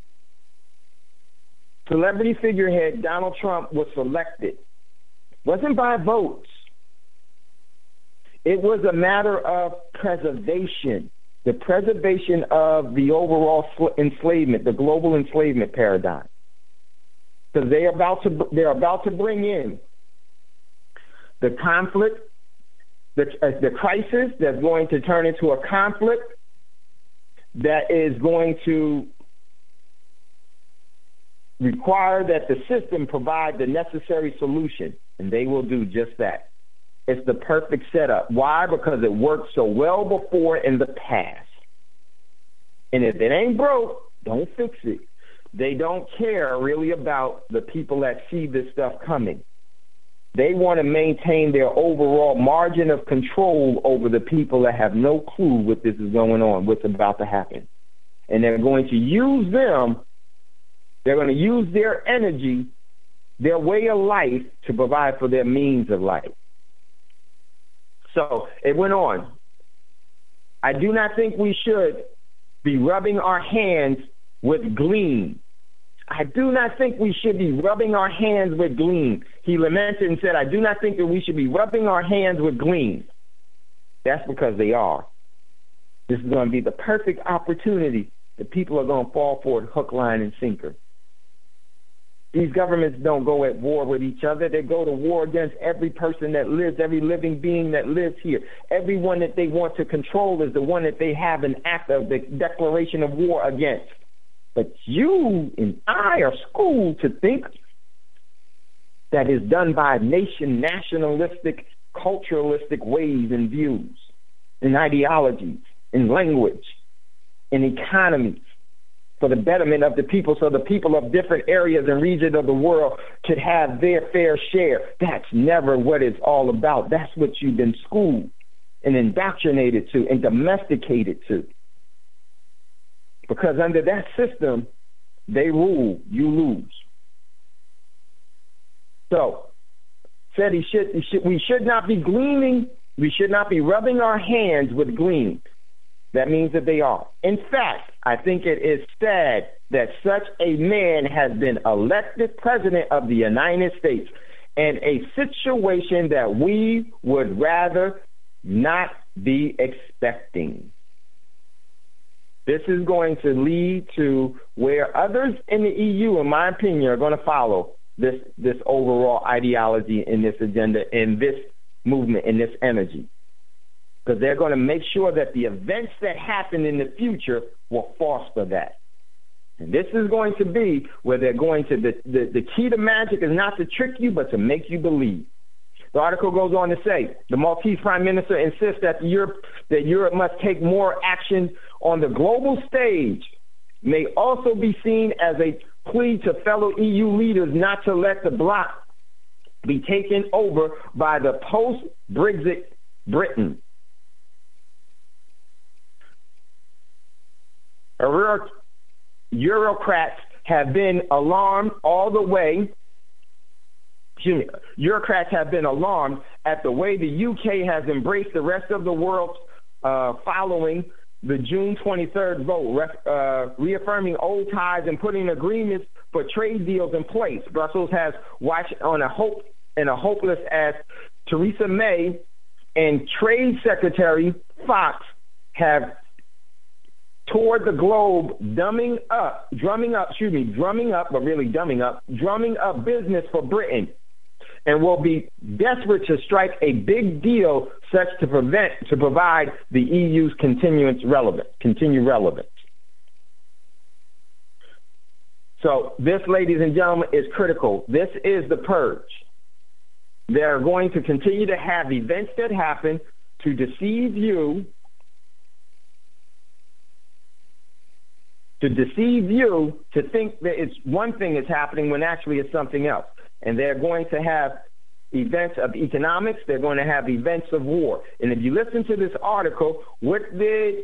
celebrity figurehead Donald Trump was selected. It wasn't by votes. It was a matter of preservation, the preservation of the overall enslavement, the global enslavement paradigm. Because they're about to bring in the conflict, the crisis that's going to turn into a conflict that is going to require that the system provide the necessary solution, and they will do just that. It's the perfect setup. Why? Because it worked so well before in the past. And if it ain't broke, don't fix it. They don't care really about the people that see this stuff coming. They want to maintain their overall margin of control over the people that have no clue what this is going on, what's about to happen. And they're going to use them, they're going to use their energy, their way of life to provide for their means of life. So it went on. I do not think we should be rubbing our hands with gleam. I do not think we should be rubbing our hands with gleam. He lamented and said, I do not think that we should be rubbing our hands with gleam. That's because they are. This is going to be the perfect opportunity. The people are going to fall for it, hook, line, and sinker. These governments don't go at war with each other. They go to war against every person that lives, every living being that lives here. Everyone that they want to control is the one that they have an act of the declaration of war against. But you and I are schooled to think that is done by nationalistic, culturalistic ways and views, and ideologies, and language, and economies for the betterment of the people, so the people of different areas and regions of the world could have their fair share. That's never what it's all about. That's what you've been schooled and indoctrinated to and domesticated to. Because under that system, they rule, you lose. So, said we should not be gleaming, we should not be rubbing our hands with gleam. That means that they are. In fact, I think it is sad that such a man has been elected president of the United States in a situation that we would rather not be expecting. This is going to lead to where others in the EU, in my opinion, are going to follow this overall ideology and this agenda and this movement and this energy. Because they're going to make sure that the events that happen in the future will foster that. And this is going to be where they're going to, the key to magic is not to trick you, but to make you believe. The article goes on to say, the Maltese prime minister insists that Europe must take more action on the global stage, may also be seen as a plea to fellow EU leaders not to let the bloc be taken over by the post-Brexit Britain. Bureaucrats have been alarmed all the way. Bureaucrats have been alarmed at the way the UK has embraced the rest of the world following the June 23rd vote, reaffirming old ties and putting agreements for trade deals in place. Brussels has watched on a hopeless as Theresa May and Trade Secretary Fox have toured the globe, drumming up business for Britain and will be desperate to strike a big deal such to provide the EU's continued relevance. So this, ladies and gentlemen, is critical. This is the purge. They're going to continue to have events that happen to deceive you, to think that it's one thing that's happening when actually it's something else. And they're going to have events of economics. They're going to have events of war. And if you listen to this article, what did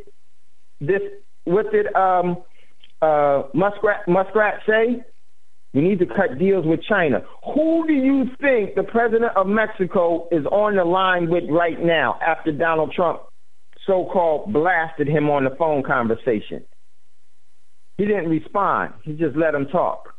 Muskrat say? We need to cut deals with China. Who do you think the president of Mexico is on the line with right now after Donald Trump so-called blasted him on the phone conversation? He didn't respond. He just let him talk.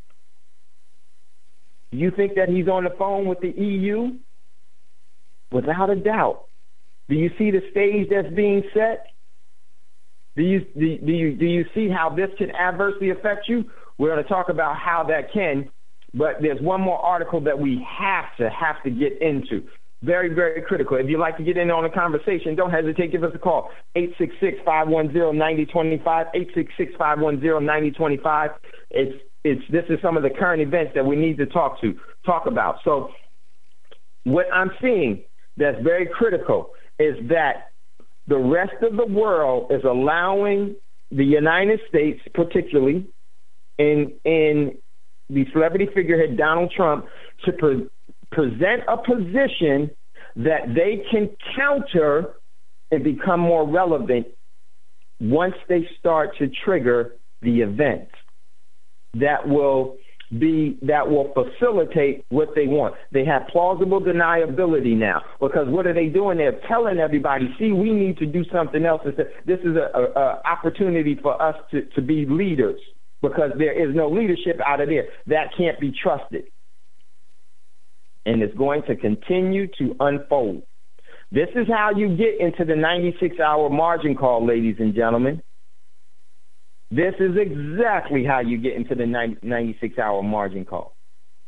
Do you think that he's on the phone with the EU? Without a doubt. Do you see the stage that's being set? Do you see how this can adversely affect you? We're going to talk about how that can, but there's one more article that we have to get into. Very, very critical. If you'd like to get in on the conversation, don't hesitate. Give us a call, 866-510-9025, 866-510-9025. This is some of the current events that we need to talk about. So what I'm seeing that's very critical is that the rest of the world is allowing the United States, particularly in the celebrity figurehead Donald Trump, to present a position that they can counter and become more relevant once they start to trigger the events that will facilitate what they want. They have plausible deniability now, because what are they doing? They're telling everybody, see, we need to do something else. This is an opportunity for us to be leaders, because there is no leadership out of there. That can't be trusted. And it's going to continue to unfold. This is how you get into the 96-hour margin call, ladies and gentlemen. This is exactly how you get into the 96-hour margin call.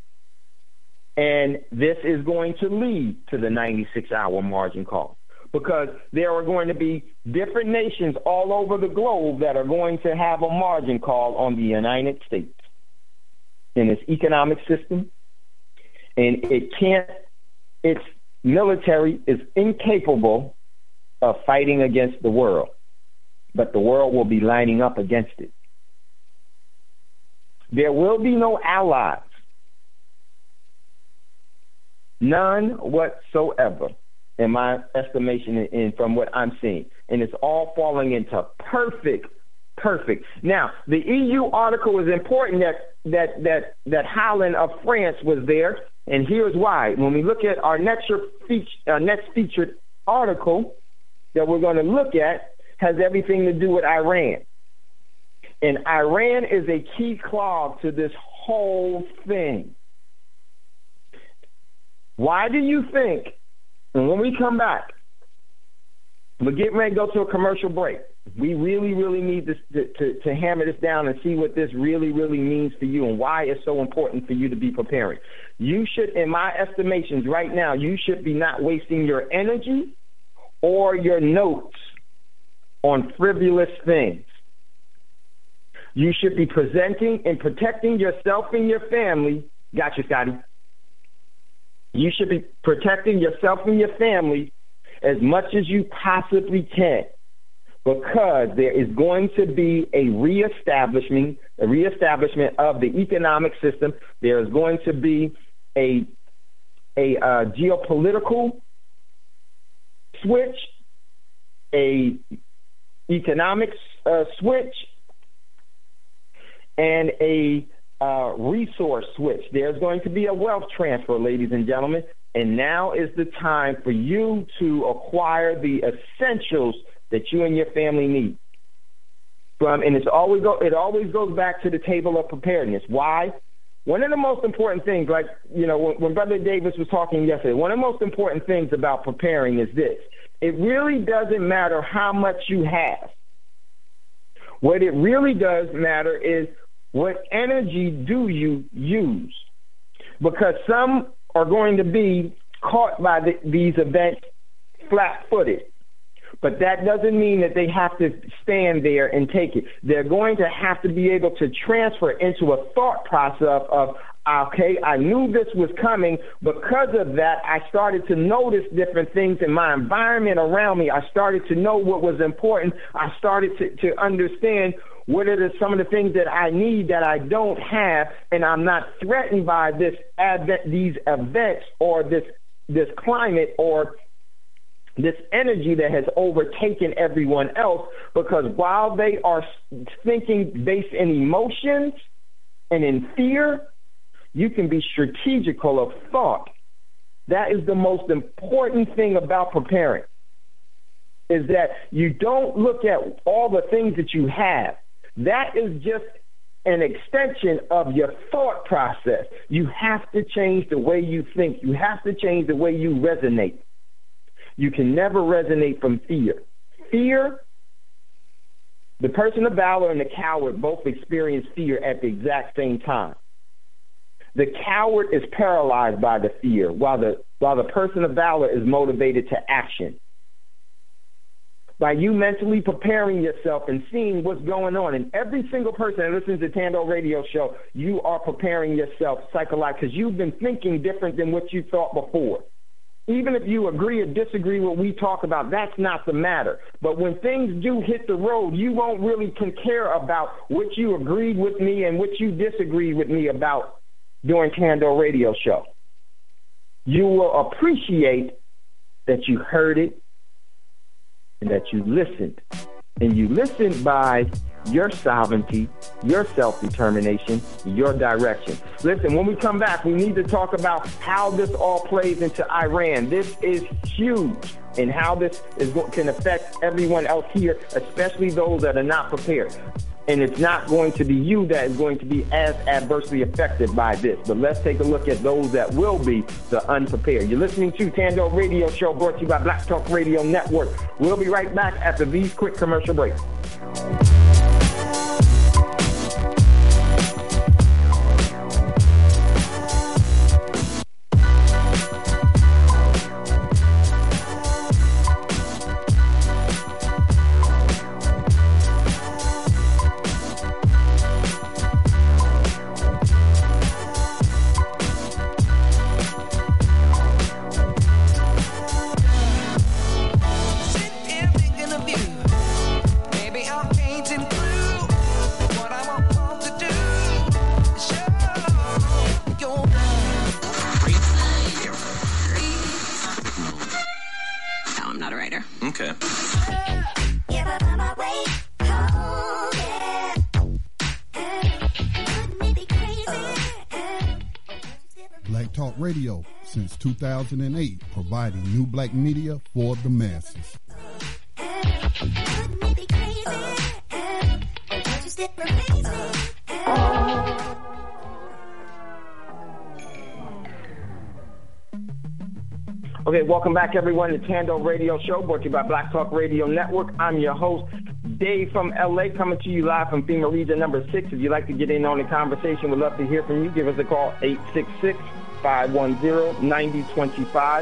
And this is going to lead to the 96-hour margin call, because there are going to be different nations all over the globe that are going to have a margin call on the United States in its economic system. And its military is incapable of fighting against the world, but the world will be lining up against it. There will be no allies, none whatsoever, in my estimation and from what I'm seeing. And it's all falling into perfect. Now, the EU article is important that Holland of France was there, and here's why. When we look at our next featured article that we're going to look at, has everything to do with Iran. And Iran is a key clog to this whole thing. Why do you think, and when we come back, we're getting ready to go to a commercial break. We really, really need to hammer this down and see what this really, really means for you and why it's so important for you to be preparing. You should, in my estimations right now, you should be not wasting your energy or your notes on frivolous things. You should be presenting and protecting yourself and your family. Gotcha, Scotty. You should be protecting yourself and your family as much as you possibly can, because there is going to be a reestablishment of the economic system. There is going to be a geopolitical switch, a economics switch, and a resource switch. There's going to be a wealth transfer, ladies and gentlemen, and now is the time for you to acquire the essentials that you and your family need. And it always goes back to the table of preparedness. Why? One of the most important things, like, when Brother Davis was talking yesterday, one of the most important things about preparing is this. It really doesn't matter how much you have. What it really does matter is what energy do you use? Because some are going to be caught by these events flat-footed. But that doesn't mean that they have to stand there and take it. They're going to have to be able to transfer into a thought process of, okay, I knew this was coming. Because of that, I started to notice different things in my environment around me. I started to know what was important. I started to understand what are some of the things that I need that I don't have, and I'm not threatened by these events or this climate or this energy that has overtaken everyone else, because while they are thinking based in emotions and in fear, you can be strategical of thought. That is the most important thing about preparing, is that you don't look at all the things that you have. That is just an extension of your thought process. You have to change the way you think. You have to change the way you resonate. You can never resonate from fear. Fear, the person of valor and the coward both experience fear at the exact same time. The coward is paralyzed by the fear, while the person of valor is motivated to action. By you mentally preparing yourself and seeing what's going on, and every single person that listens to Tando Radio Show, you are preparing yourself psychologically, because you've been thinking different than what you thought before. Even if you agree or disagree with what we talk about, that's not the matter. But when things do hit the road, you won't really care about what you agreed with me and what you disagreed with me about during Tando Radio Show. You will appreciate that you heard it and that you listened. And you listened by your sovereignty, your self-determination, your direction. Listen, when we come back, we need to talk about how this all plays into Iran. This is huge, and how this can affect everyone else here, especially those that are not prepared. And it's not going to be you that is going to be as adversely affected by this. But let's take a look at those that will be the unprepared. You're listening to Tando Radio Show, brought to you by Black Talk Radio Network. We'll be right back after these quick commercial breaks.
Radio since 2008, providing new black media for the masses.
Okay, welcome back, everyone, to Tando Radio Show, brought to you by Black Talk Radio Network. I'm your host, Dave from LA, coming to you live from FEMA region number 6. If you'd like to get in on the conversation, we'd love to hear from you. Give us a call, 866-510-9025,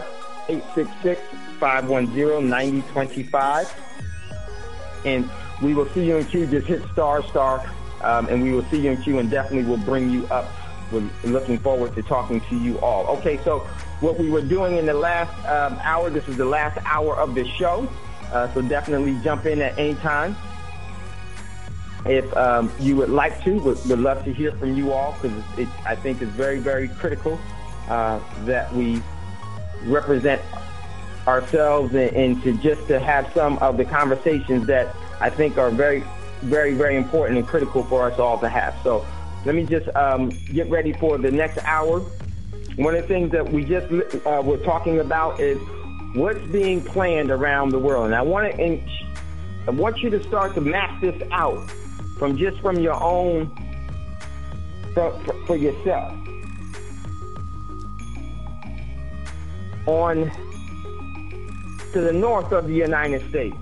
866-510-9025. And we will see you in queue. Just hit star, and we will see you in queue, and definitely will bring you up. We're looking forward to talking to you all. Okay, so what we were doing in the last hour, this is the last hour of the show, so definitely jump in at any time. If you would like to, we'd love to hear from you all, because I think it's very, very critical that we represent ourselves and to have some of the conversations that I think are very, very, very important and critical for us all to have. So let me just get ready for the next hour. One of the things that we just were talking about is what's being planned around the world. And I want you to start to map this out from your own, for yourself. On to the north of the United States,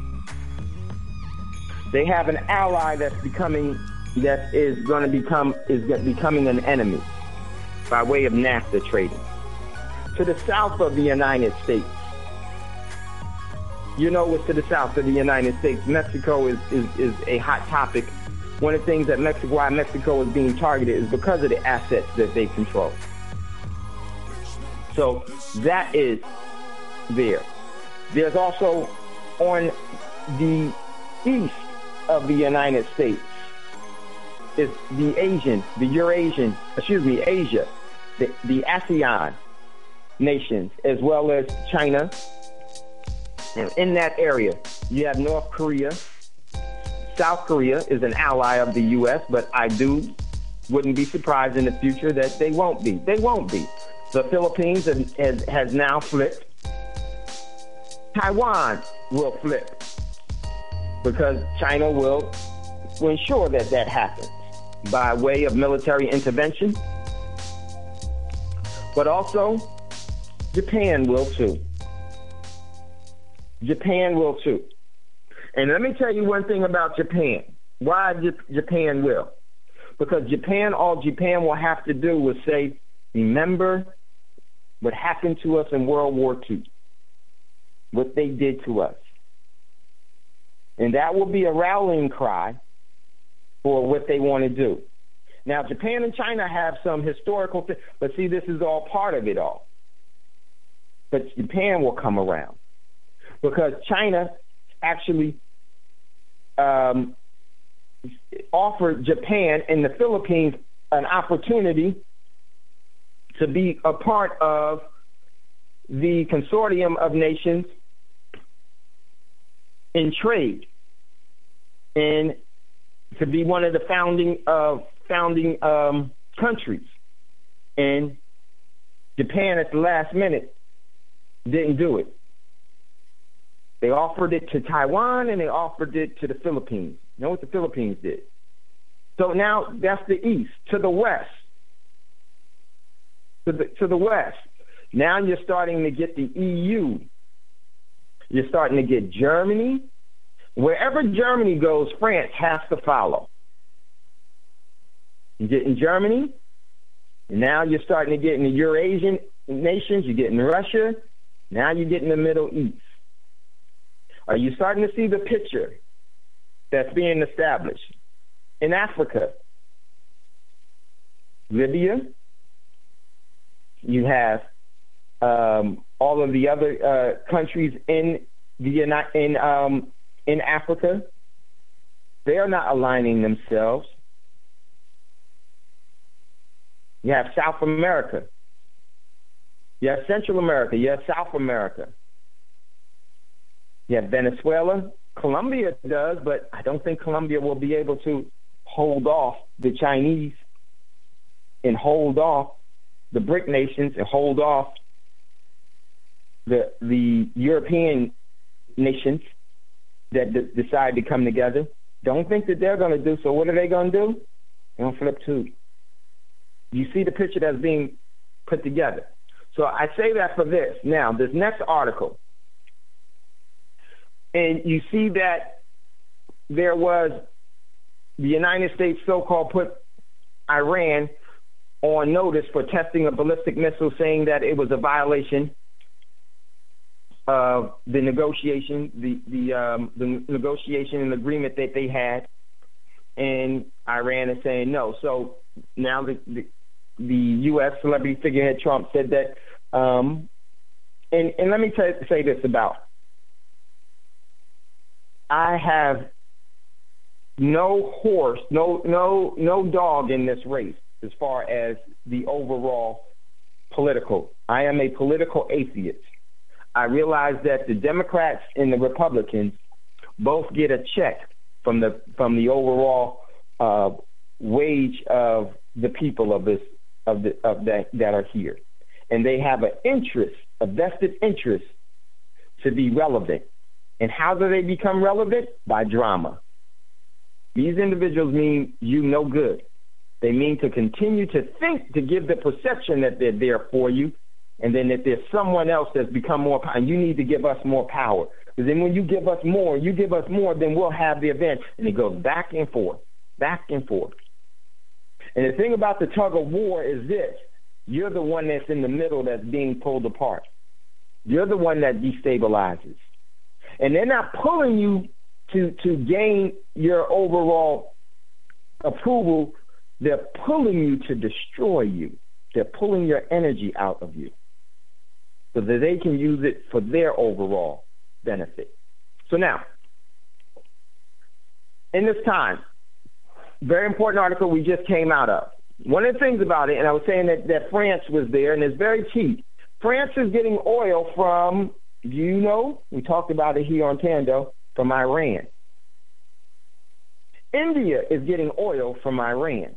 they have an ally that's becoming an enemy by way of NAFTA trading. to the south of the United States. You know what's to the south of the United States. Mexico is a hot topic. One of the things that why Mexico is being targeted is because of the assets that they control. So that is there. There's also on the east of the United States is Asia, the ASEAN nations, as well as China. And in that area, you have North Korea. South Korea is an ally of the U.S., but wouldn't be surprised in the future that they won't be. They won't be. The Philippines has now flipped. Taiwan will flip because China will ensure that happens by way of military intervention. But also, Japan will too. Japan will too. And let me tell you one thing about Japan. Why Japan will? Because all Japan will have to do is say, remember what happened to us in World War II, what they did to us. And that will be a rallying cry for what they want to do. Now, Japan and China have some historical things, but see, this is all part of it all. But Japan will come around because China actually offered Japan and the Philippines an opportunity to be a part of the consortium of nations in trade and to be one of the founding countries. And Japan at the last minute didn't do it. They offered it to Taiwan and they offered it to the Philippines. You know what the Philippines did? So now that's the east. To the west. To the west. Now you're starting to get the EU. You're starting to get Germany. Wherever Germany goes, France has to follow. You're getting Germany. Now you're starting to get in the Eurasian nations. You're getting Russia. Now you're getting the Middle East. Are you starting to see the picture that's being established? In Africa, Libya, you have all of the other countries in Africa. They are not aligning themselves. You have South America. You have Central America. You have South America. You have Venezuela. Colombia does, but I don't think Colombia will be able to hold off the Chinese and hold off the BRIC nations and hold off the European nations that decide to come together. Don't think that they're going to do so. What are they going to do? They're going to flip too. You see the picture that's being put together. So I say that for this. Now, this next article, and you see that there was the United States so-called put Iran on notice for testing a ballistic missile, saying that it was a violation of the negotiation, the negotiation and agreement that they had, and Iran is saying no. So now the U.S. celebrity figurehead Trump said that, and let me say this about, I have no horse, no dog in this race as far as the overall political. I am a political atheist. I realize that the Democrats and the Republicans both get a check from the overall wage of the people that are here, and they have a vested interest to be relevant. And how do they become relevant? By drama. These individuals mean you no good. They mean to continue to think, to give the perception that they're there for you, and then that there's someone else that's become more powerful, and you need to give us more power. Because then when you give us more, then we'll have the event. And it goes back and forth, back and forth. And the thing about the tug of war is this. You're the one that's in the middle that's being pulled apart. You're the one that destabilizes. And they're not pulling you to gain your overall approval. They're pulling you to destroy you. They're pulling your energy out of you so that they can use it for their overall benefit. So now, in this time, very important article we just came out of. One of the things about it, and I was saying that France was there, and it's very cheap. France is getting oil from, you know, we talked about it here on Tando, from Iran. India is getting oil from Iran.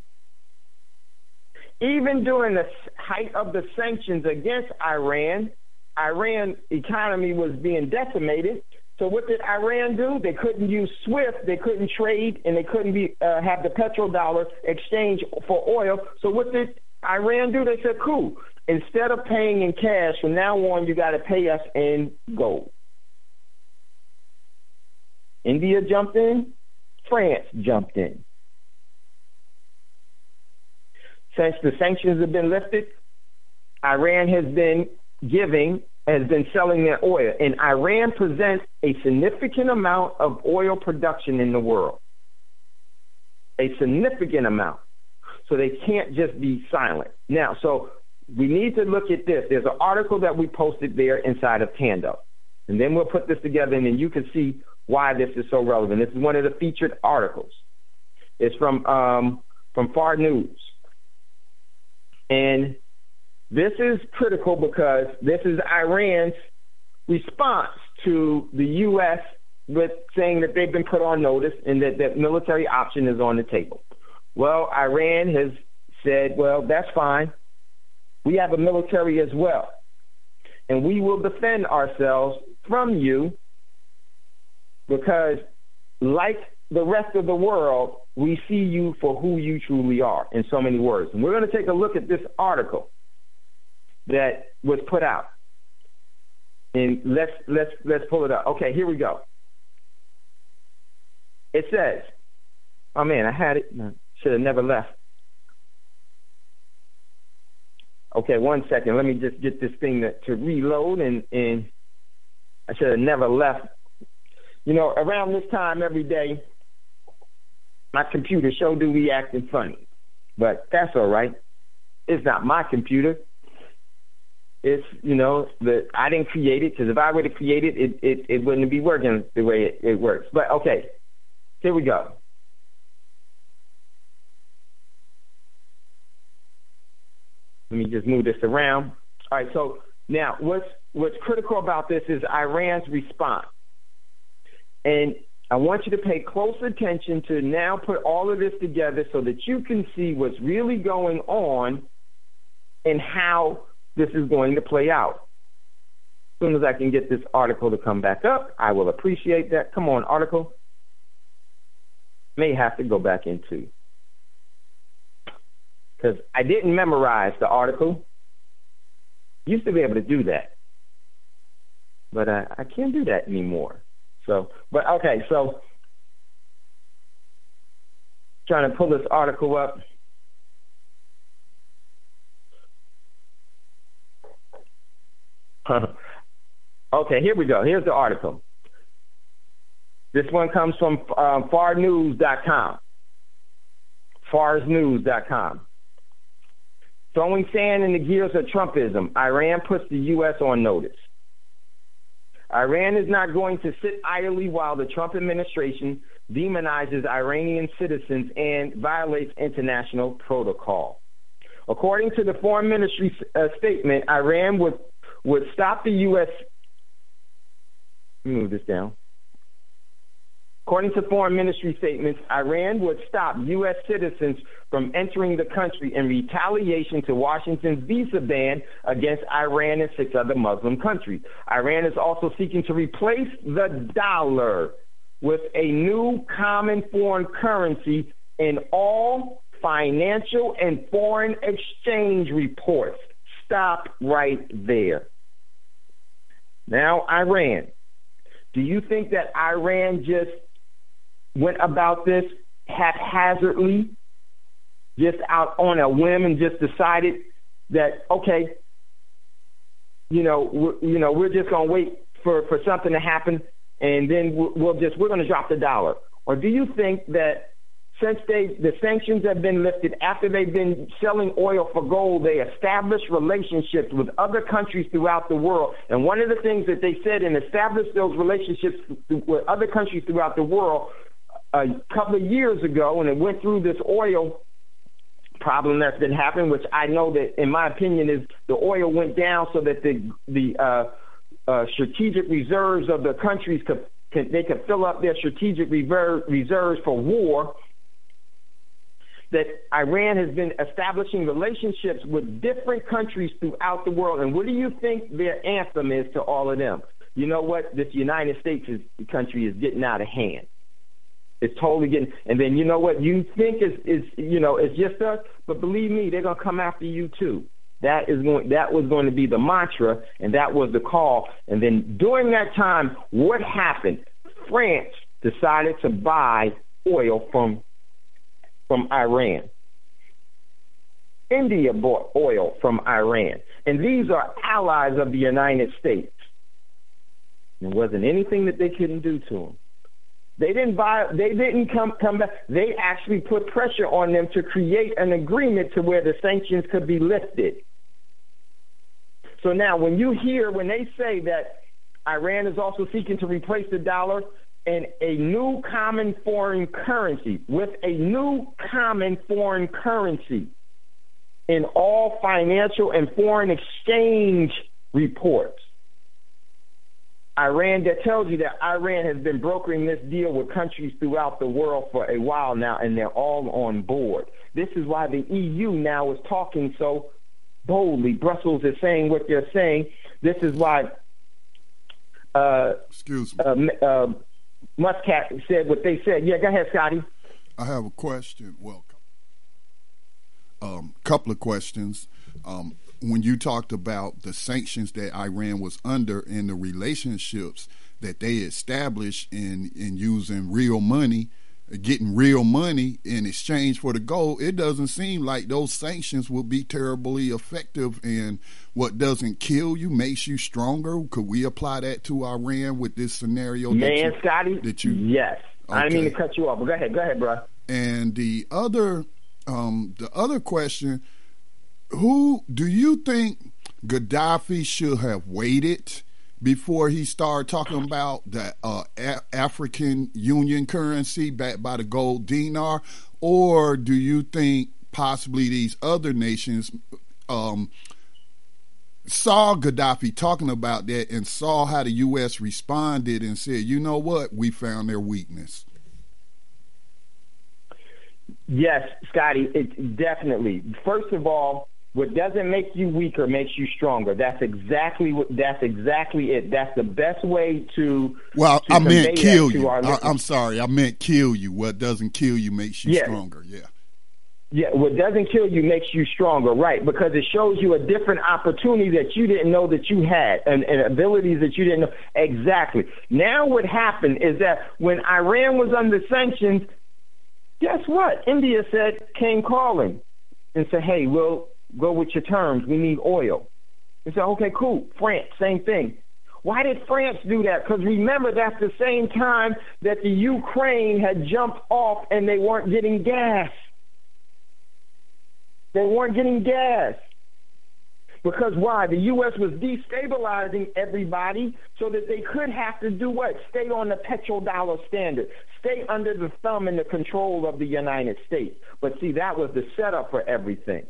Even during the height of the sanctions against Iran, Iran's economy was being decimated. So what did Iran do? They couldn't use SWIFT, they couldn't trade, and they couldn't have the petrodollar exchange for oil. So what did Iran do? They said, cool. Instead of paying in cash, from now on, you got to pay us in gold. India jumped in. France jumped in. Since the sanctions have been lifted, Iran has been selling their oil. And Iran presents a significant amount of oil production in the world. A significant amount. So they can't just be silent. Now, so we need to look at this. There's an article that we posted there inside of Tando. And then we'll put this together, and then you can see why this is so relevant. This is one of the featured articles. It's from Far News. And this is critical because this is Iran's response to the U.S. with saying that they've been put on notice and that military option is on the table. Well, Iran has said, well, that's fine. We have a military as well. And we will defend ourselves from you because, like the rest of the world, we see you for who you truly are, in so many words. And we're going to take a look at this article that was put out. And let's pull it up. Okay, here we go. It says, oh man, I had it. Should have never left. Okay, 1 second. Let me just get this thing to reload, and I should have never left. You know, around this time every day, my computer sure do be acting funny. But that's all right. It's not my computer. It's, you know, I didn't create it, because if I were to create it, it wouldn't be working the way it works. But, okay, here we go. Let me just move this around. All right, so now what's critical about this is Iran's response. And I want you to pay close attention to now put all of this together so that you can see what's really going on and how this is going to play out. As soon as I can get this article to come back up, I will appreciate that. Come on, article. May have to go back into, because I didn't memorize the article. Used to be able to do that, but I can't do that anymore. So, but okay, so trying to pull this article up. Okay, here we go. Here's the article. This one comes from farnews.com. farsnews.com. Throwing sand in the gears of Trumpism, Iran puts the U.S. on notice. Iran is not going to sit idly while the Trump administration demonizes Iranian citizens and violates international protocol. According to the Foreign Ministry statement, Iran would stop the U.S. Let me move this down. According to Foreign Ministry statements, Iran would stop U.S. citizens from entering the country in retaliation to Washington's visa ban against Iran and 6 other Muslim countries. Iran is also seeking to replace the dollar with a new common foreign currency in all financial and foreign exchange reports. Stop right there. Now, Iran. Do you think that Iran just went about this haphazardly, just out on a whim and just decided that, okay, we're just going to wait for something to happen, and then we're going to drop the dollar? Or do you think that since the sanctions have been lifted, after they've been selling oil for gold, they established relationships with other countries throughout the world? And one of the things that they said and established those relationships with other countries throughout the world a couple of years ago, and it went through this oil problem that's been happening, which I know that, in my opinion, is the oil went down so that the strategic reserves of the countries could fill up their strategic reserves for war. That Iran has been establishing relationships with different countries throughout the world. And what do you think their anthem is to all of them? You know what? This United States country is getting out of hand. It's totally getting, and then you know what you think is it's just us, but believe me, they're gonna come after you too. That was going to be the mantra, and that was the call. And then during that time, what happened? France decided to buy oil from Iran. India bought oil from Iran, and these are allies of the United States. There wasn't anything that they couldn't do to them. They didn't come back. They actually put pressure on them to create an agreement to where the sanctions could be lifted. So now when they say that Iran is also seeking to replace the dollar and a new common foreign currency, with a new common foreign currency in all financial and foreign exchange reports, that tells you that Iran has been brokering this deal with countries throughout the world for a while now, and they're all on board. This is why the EU now is talking so boldly. Brussels is saying what they're saying. This is why Muscat said what they said. Yeah, go ahead, Scotty.
I have a question. Well, couple of questions. When you talked about the sanctions that Iran was under and the relationships that they established in using real money, getting real money in exchange for the gold, it doesn't seem like those sanctions will be terribly effective. And what doesn't kill you makes you stronger. Could we apply that to Iran with this scenario?
Scotty? Yes. Okay. I didn't mean to cut you off, but go ahead, bro.
And the other question, who do you think Gaddafi should have waited before he started talking about the African Union currency backed by the gold dinar? Or do you think possibly these other nations saw Gaddafi talking about that and saw how the U.S. responded and said, you know what, we found their weakness?
Yes, Scotty, it definitely. First of all, what doesn't make you weaker makes you stronger. That's exactly it. That's the best way to.
Well, I meant kill you. I'm sorry, I meant kill you. What doesn't kill you makes you stronger. Yeah. Yeah, what doesn't kill you makes you stronger, right? Because it shows you a different opportunity that you didn't know that you had, and abilities that you didn't know. Exactly. Now what happened is that when Iran was under sanctions, guess what? India came calling and said, hey, we'll go with your terms. We need oil. They said, okay, cool. France, same thing. Why did France do that? Because remember, that's the same time that the Ukraine had jumped off and they weren't getting gas. Because why? The U.S. was destabilizing everybody so that they could have to do what? Stay on the petrodollar standard. Stay under the thumb and the control of the United States. But see, that was the setup for everything.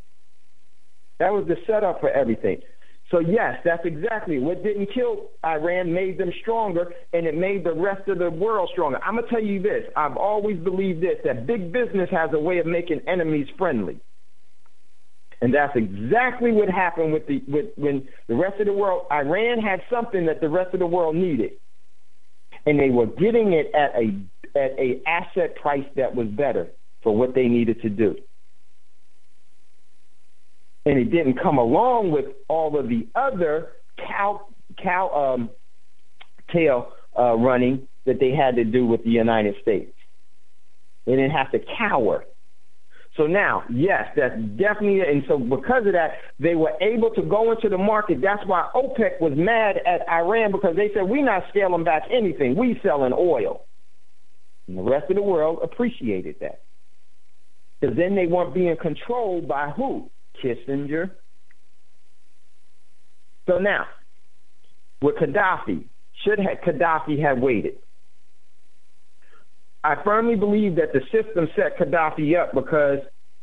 So yes, that's exactly what didn't kill Iran, made them stronger, and it made the rest of the world stronger. I'm going to tell you this. I've always believed this, that big business has a way of making enemies friendly. And that's exactly what happened when the rest of the world, Iran had something that the rest of the world needed. And they were getting it at a asset price that was better for what they needed to do. And it didn't come along with all of the other tail running that they had to do with the United States. They didn't have to cower.
So now, yes, that's definitely it. And so because of that, they were able to go into the market. That's why OPEC was mad at Iran, because they said, we're not scaling back anything. We selling oil. And the rest of the world appreciated that. Because then they weren't being controlled by who? Kissinger. So now, with Gaddafi, should Gaddafi have waited? I firmly believe that the system set Gaddafi up because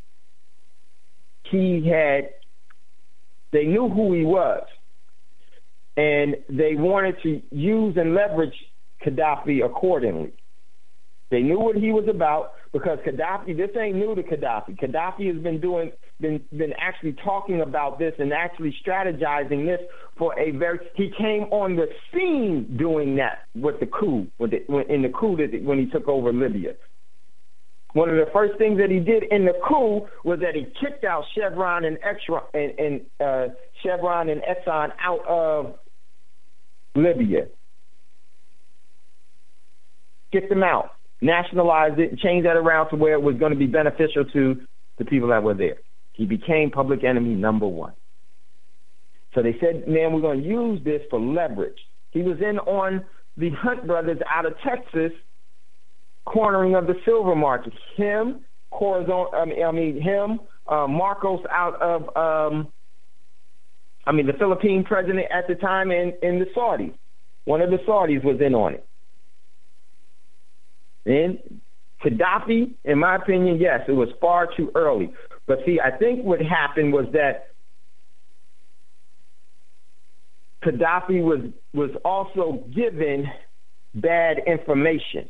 they knew who he was, and they wanted to use and leverage Gaddafi accordingly. They knew what he was about, because Gaddafi, this ain't new to Gaddafi. Gaddafi has been actually talking about this and actually strategizing this for he came on the scene doing that with the coup, when he took over Libya. One of the first things that he did in the coup was that he kicked out Chevron and Exxon out of Libya. Kicked them out. Nationalized it, and changed that around to where it was going to be beneficial to the people that were there. He became public enemy number one. So they said, man, we're going to use this for leverage. He was in on the Hunt brothers out of Texas, cornering of the silver market. Marcos out of, the Philippine president at the time, and the Saudis. One of the Saudis was in on it. And Gaddafi, in my opinion, yes, it was far too early. But see, I think what happened was that Gaddafi was also given bad information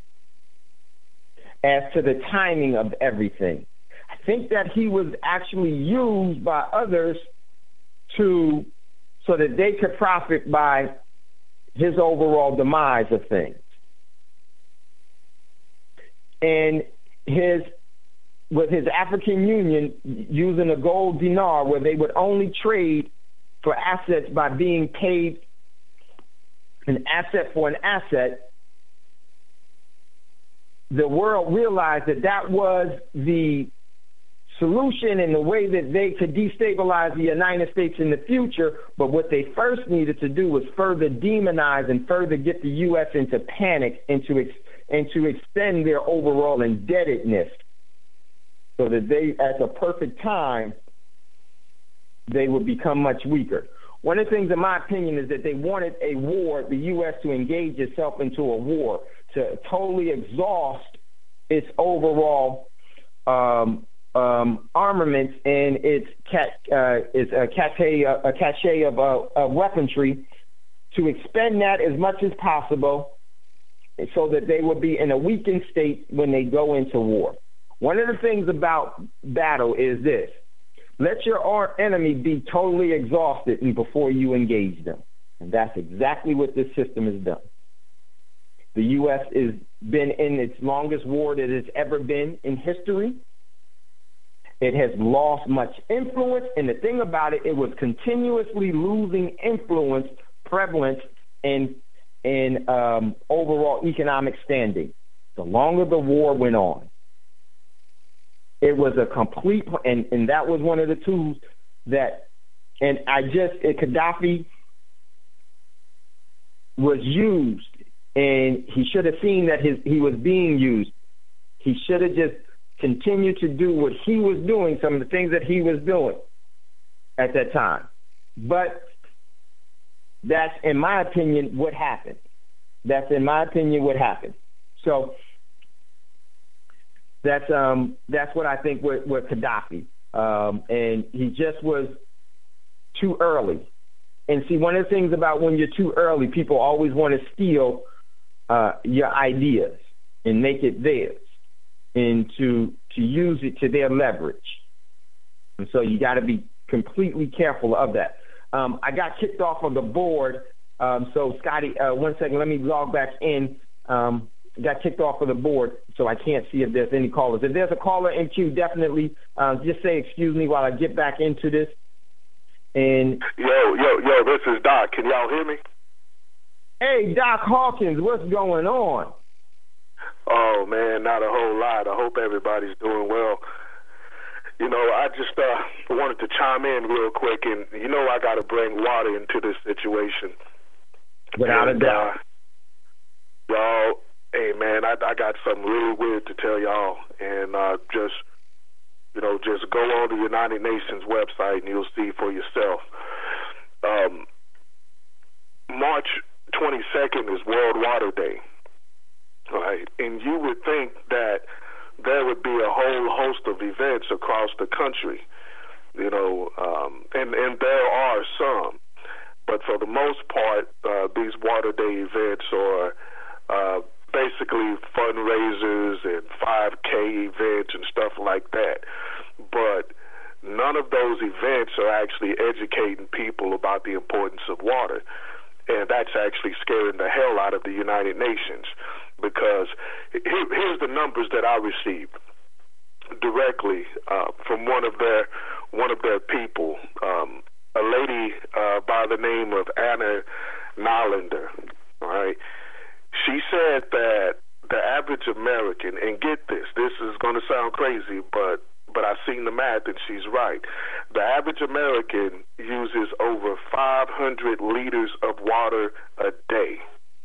as to the timing of everything. I think that he was actually used by others so that they could profit by his overall demise of things. And with his African Union using a gold dinar, where they would only trade for assets by being paid an asset for an asset, the world realized that was the solution and the way that they could destabilize the United States in the future. But what they first needed to do was further demonize and further get the U.S. into panic and to extend their overall indebtedness, so that they, at the perfect time, they would become much weaker. One of the things, in my opinion, is that they wanted a war, the U.S. to engage itself into a war, to totally exhaust its overall armaments and its cachet of weaponry, to expend that as much as possible, so that they would be in a weakened state when they go into war. One of the things about battle is this: let your enemy be totally exhausted before you engage them. And that's exactly what this system has done. The U.S. has been in its longest war that it's ever been in history. It has lost much influence, and the thing about it was continuously losing influence, prevalence, and overall economic standing. The longer the war went on, it was a complete, and that was one of the tools that, Gaddafi was used, and he should have seen that he was being used. He should have just continued to do what he was doing, some of the things that he was doing at that time. But that's, in my opinion, what happened. So that's what I think with Gaddafi. And he just was too early. And see, one of the things about when you're too early, people always want to steal your ideas and make it theirs, and to use it to their leverage. And so you got to be completely careful of that. I got kicked off of the board. So, Scotty, 1 second, let me log back in. Got kicked off of the board, so I can't see if there's any callers. If there's a caller in queue, definitely just say excuse me while I get back into this. And
Yo, this is Doc. Can y'all hear me?
Hey, Doc Hawkins, what's going on?
Oh, man, not a whole lot. I hope everybody's doing well. I just wanted to chime in real quick, and I got to bring water into this situation.
Without a doubt.
Y'all, hey man, I got something really weird to tell y'all, and just go on the United Nations website and you'll see for yourself. March 22nd is World Water Day, right? And you would think that there would be a whole host of events across the country, and there are some, but for the most part, these Water Day events are basically fundraisers and 5K events and stuff like that. But none of those events are actually educating people about the importance of water. And that's actually scaring the hell out of the United Nations, because here's the numbers that I received directly from one of their people, a lady by the name of Anna Nylander. All right, she said that the average American, and get this is going to sound crazy, but I've seen the math and she's right. The average American uses over 500 liters of water a day.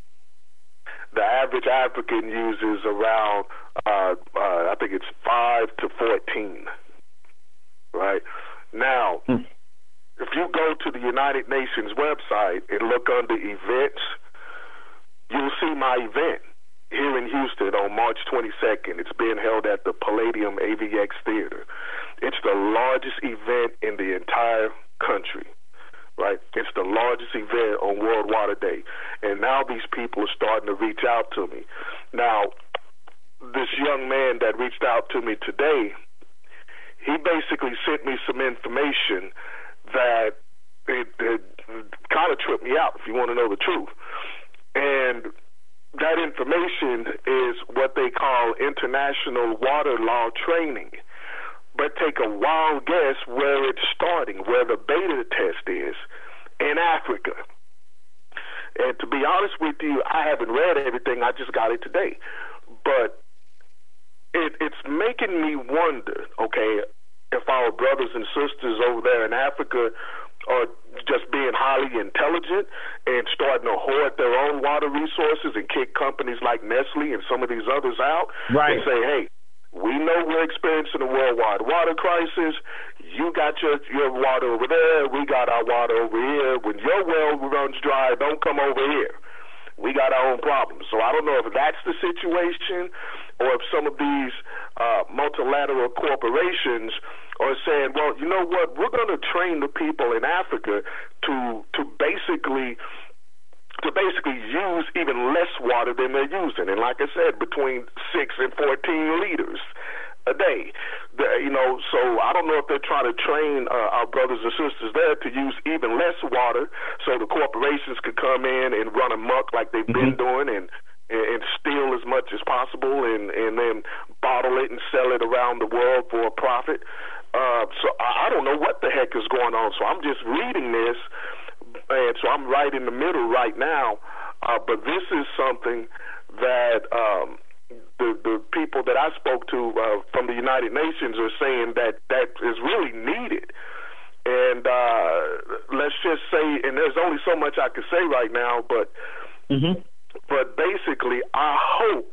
The average African uses around, I think it's 5 to 14. Right? Now, if you go to the United Nations website and look under events, you'll see my event here in Houston on March 22nd. It's being held at the Palladium AVX Theater. It's the largest event in the entire country, right? It's the largest event on World Water Day. And now these people are starting to reach out to me. Now, this young man that reached out to me today, he basically sent me some information that it kind of tripped me out, if you want to know the truth. And that information is what they call international water law training. But take a wild guess where it's starting, where the beta test is, in Africa. And to be honest with you, I haven't read everything. I just got it today. But it's making me wonder, okay, if our brothers and sisters over there in Africa are just being highly intelligent and starting to hoard their own water resources and kick companies like Nestle and some of these others out,
right,
and say, hey, we know we're experiencing a worldwide water crisis. You got your water over there. We got our water over here. When your well runs dry, don't come over here. We got our own problems. So I don't know if that's the situation or if some of these multilateral corporations are saying, well, you know what, we're going to train the people in Africa to basically use even less water than they're using. And like I said, between 6 and 14 liters a day. So I don't know if they're trying to train our brothers and sisters there to use even less water so the corporations could come in and run amok like they've been doing and steal as much as possible and then bottle it and sell it around the world for a profit. So I don't know what the heck is going on. So I'm just reading this, and so I'm right in the middle right now. But this is something that the people that I spoke to from the United Nations are saying that is really needed. And let's just say, and there's only so much I can say right now, but basically, I hope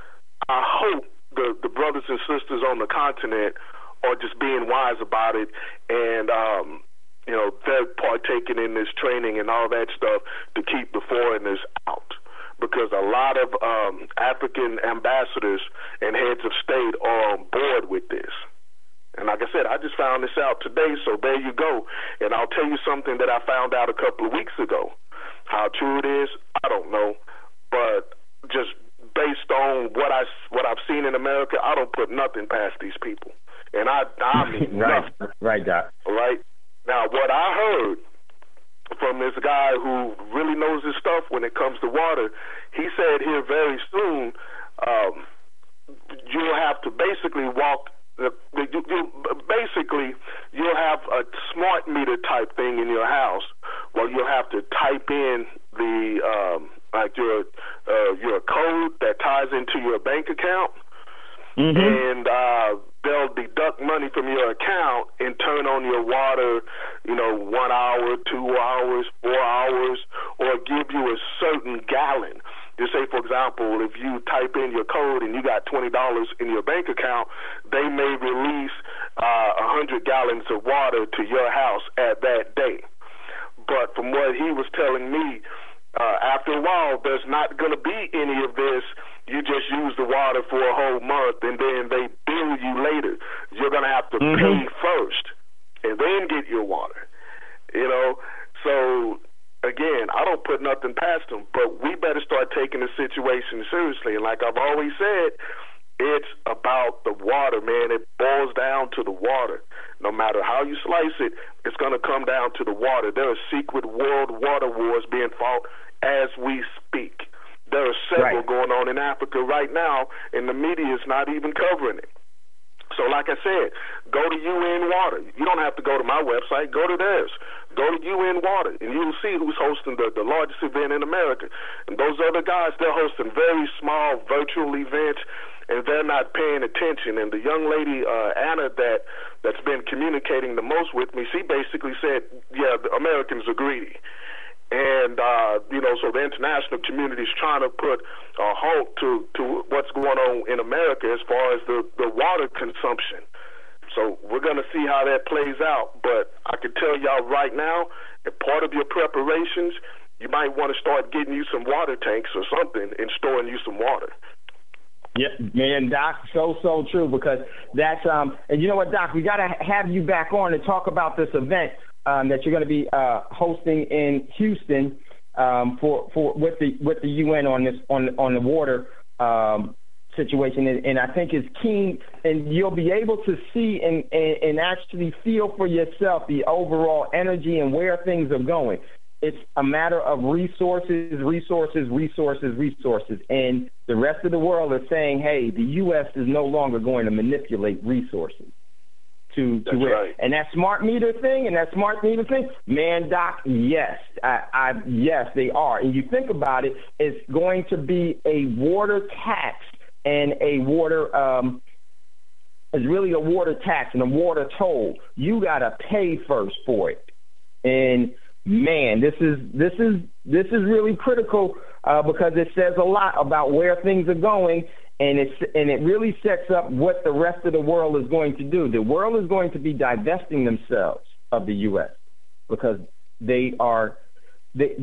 the brothers and sisters on the continent are just being wise about it, and they're partaking in this training and all that stuff to keep the foreigners out, because a lot of African ambassadors and heads of state are on board with this. And like I said, I just found this out today, so there you go. And I'll tell you something that I found out a couple of weeks ago. How true it is, I don't know, but just based on what I've seen in America, I don't put nothing past these people. And I mean nothing.
Right, Doc.
All right? Now, what I heard from this guy who really knows his stuff when it comes to water, he said here very soon you'll have to basically you'll have a smart meter type thing in your house where you'll have to type in the your code that ties into your bank account, and they'll deduct money from your account 2 hours, 4 hours, or give you a certain gallon. Just say, for example, if you type in your code and you got $20 in your bank account, they may release 100 gallons of water to your house at that day. But from what he was telling me, after a while, there's not going to be any of this. You just use the water for a whole month, and then they bill you later. You're going to have to pay first and then get your water. You know, so again, I don't put nothing past them, but we better start taking the situation seriously. And like I've always said, it's about the water, man. It boils down to the water. No matter how you slice it, it's going to come down to the water. There are secret world water wars being fought as we speak. There are several going on in Africa right now, and the media is not even covering it. So like I said, go to UN Water. You don't have to go to my website. Go to theirs. Go to UN Water, and you'll see who's hosting the largest event in America. And those other guys, they're hosting very small virtual events, and they're not paying attention. And the young lady, Anna, that's been communicating the most with me, she basically said, yeah, the Americans are greedy. And, so the international community is trying to put a halt to what's going on in America as far as the water consumption. So we're going to see how that plays out. But I can tell y'all right now, as part of your preparations, you might want to start getting you some water tanks or something and storing you some water.
Yeah, man, Doc, so true, because that's and you know what, Doc, we got to have you back on to talk about this event that you're going to be hosting in Houston with the UN on the water situation, and I think it's key, and you'll be able to see and actually feel for yourself the overall energy and where things are going. It's a matter of resources, and the rest of the world is saying, hey, the U.S. is no longer going to manipulate resources. To
right.
And that smart meter thing, man, Doc, yes, yes, they are. And you think about it, it's going to be a water tax and a water, it's really a water tax and a water toll. You got to pay first for it. And man, this is really critical because it says a lot about where things are going. And it really sets up what the rest of the world is going to do. The world is going to be divesting themselves of the U.S. because they are the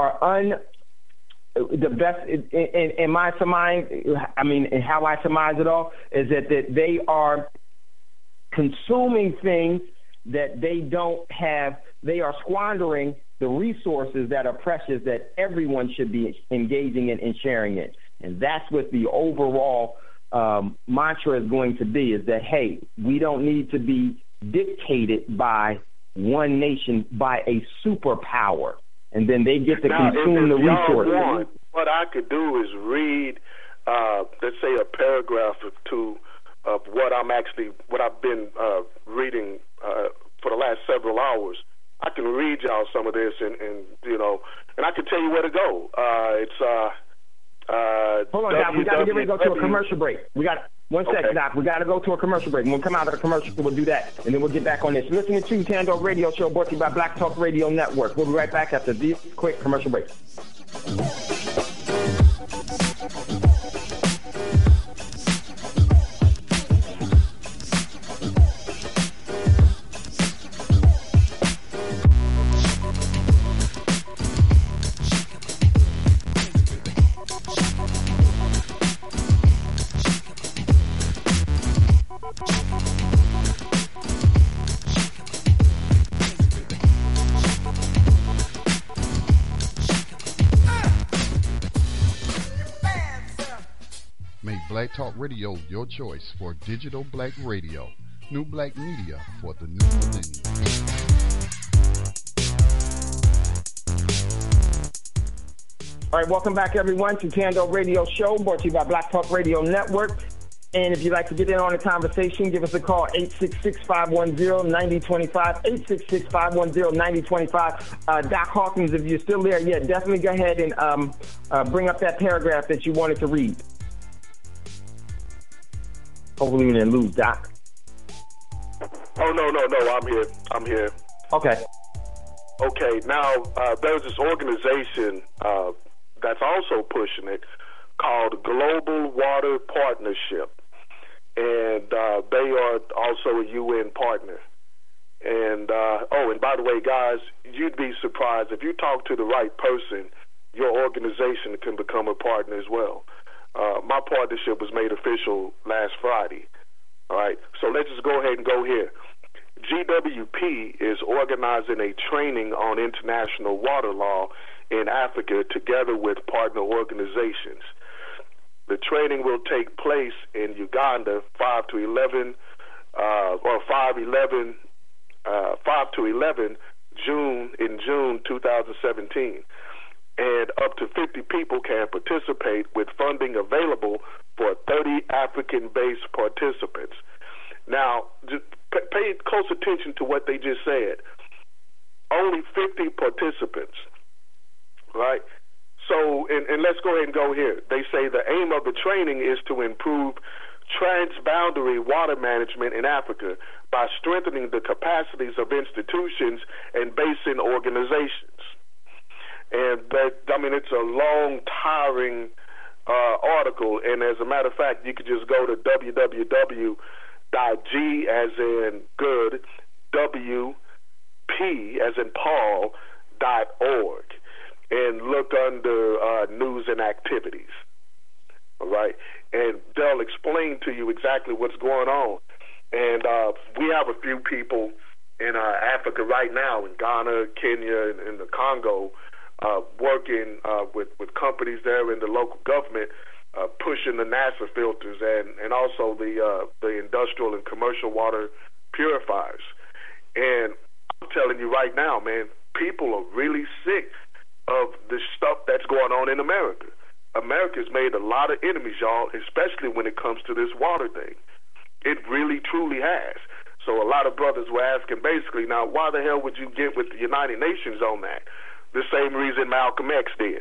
best in my surmise. I mean, how I surmise it all is that they are consuming things that they don't have. They are squandering the resources that are precious that everyone should be engaging in and sharing in. And that's what the overall mantra is going to be, is that, hey, we don't need to be dictated by one nation, by a superpower. And then they get to consume the resources.
What I could do is read, let's say, a paragraph or two of what I've been reading for the last several hours. I can read y'all some of this and I can tell you where to go.
Hold on, Doc. We got to get ready to go to a commercial break. One second, Doc. We got to go to a commercial break. When we come out of the commercial, we'll do that, and then we'll get back on this. You're listening to Tando Radio Show, brought to you by Black Talk Radio Network. We'll be right back after this quick commercial break.
Black Talk Radio, your choice for digital black radio. New black media for the new millennium.
All right, welcome back, everyone, to Tando Radio Show, brought to you by Black Talk Radio Network. And if you'd like to get in on the conversation, give us a call, 866-510-9025, 866-510-9025. Doc Hawkins, if you're still there, yeah, definitely go ahead and bring up that paragraph that you wanted to read. Hopefully we didn't lose Doc.
Oh, no, I'm here.
Okay.
Okay, now there's this organization that's also pushing it called Global Water Partnership, and they are also a UN partner. And and by the way, guys, you'd be surprised if you talk to the right person, your organization can become a partner as well. My partnership was made official last Friday. All right, so let's just go ahead and go here. GWP is organizing a training on international water law in Africa together with partner organizations. The training will take place in Uganda 5 to 11 June 2017. And up to 50 people can participate with funding available for 30 African-based participants. Now, just pay close attention to what they just said. Only 50 participants, right? So, and let's go ahead and go here. They say the aim of the training is to improve transboundary water management in Africa by strengthening the capacities of institutions and basin organizations. And it's a long, tiring article. And as a matter of fact, you could just go to www.g as in good, WP as in Paul, .org, and look under news and activities. All right, and they'll explain to you exactly what's going on. And we have a few people in Africa right now, in Ghana, Kenya, and the Congo, working with companies there in the local government, pushing the NASA filters and also the industrial and commercial water purifiers. And I'm telling you right now, man, people are really sick of the stuff that's going on in America. America's made a lot of enemies, y'all, especially when it comes to this water thing. It really, truly has. So a lot of brothers were asking basically, now, why the hell would you get with the United Nations on that? The same reason Malcolm X did.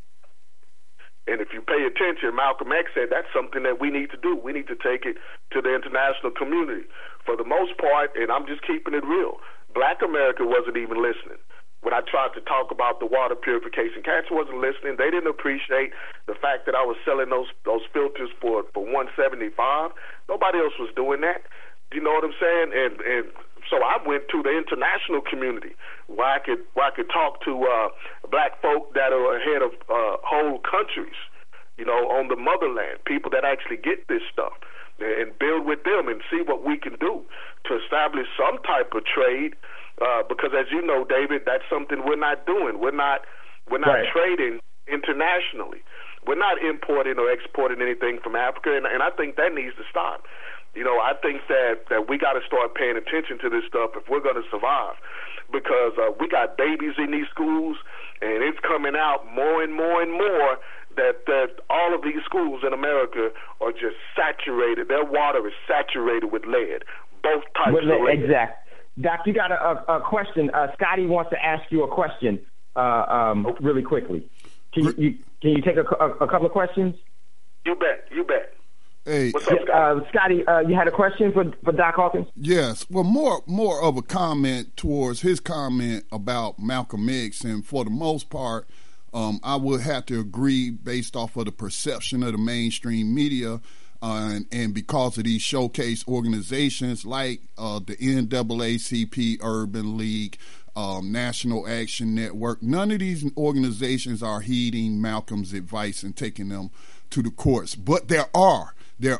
And if you pay attention, Malcolm X said that's something that we need to do. We need to take it to the international community. For the most part, and I'm just keeping it real, Black America wasn't even listening. When I tried to talk about the water purification, cats wasn't listening. They didn't appreciate the fact that I was selling those filters for $175. Nobody else was doing that. Do you know what I'm saying? And so I went to the international community where I could talk to black folk that are ahead of whole countries, you know, on the motherland, people that actually get this stuff, and build with them and see what we can do to establish some type of trade. Because as you know, David, that's something we're not doing. We're not right. Trading internationally. We're not importing or exporting anything from Africa, and I think that needs to stop. You know, I think that we got to start paying attention to this stuff if we're going to survive, because we got babies in these schools, and it's coming out more and more and more that all of these schools in America are just saturated. Their water is saturated with lead, both types of lead.
Exactly. Doc, you got a question. Scotty wants to ask you a question really quickly. Can you take a couple of questions?
You bet.
Hey,
what's up, Scotty?
Scotty, you had a question for Doc Hawkins?
Yes. Well, more of a comment towards his comment about Malcolm X, and for the most part, I would have to agree based off of the perception of the mainstream media. And because of these showcase organizations like the NAACP, Urban League, National Action Network, none of these organizations are heeding Malcolm's advice and taking them to the courts. But there are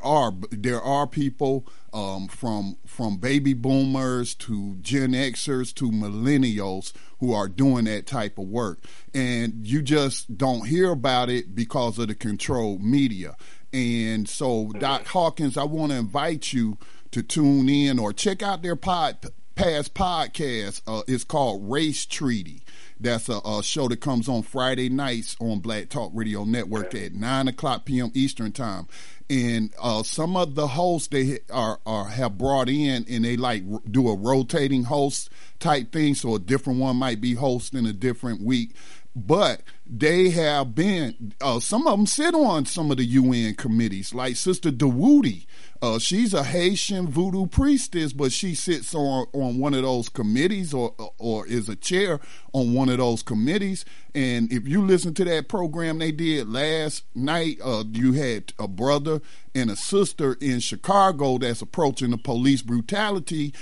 people from baby boomers to Gen Xers to millennials who are doing that type of work. And you just don't hear about it because of the controlled media. And so, Doc Hawkins, I want to invite you to tune in or check out their past podcast. It's called Race Treaty. That's a show that comes on Friday nights on Black Talk Radio Network at 9:00 p.m. Eastern Time. And some of the hosts they have brought in, and they do a rotating host type thing. So a different one might be hosting a different week. but they have been, some of them sit on some of the UN committees, like Sister Dawudi. She's a Haitian voodoo priestess, but she sits on one of those committees or is a chair on one of those committees. And if you listen to that program they did last night, you had a brother and a sister in Chicago that's approaching the police brutality,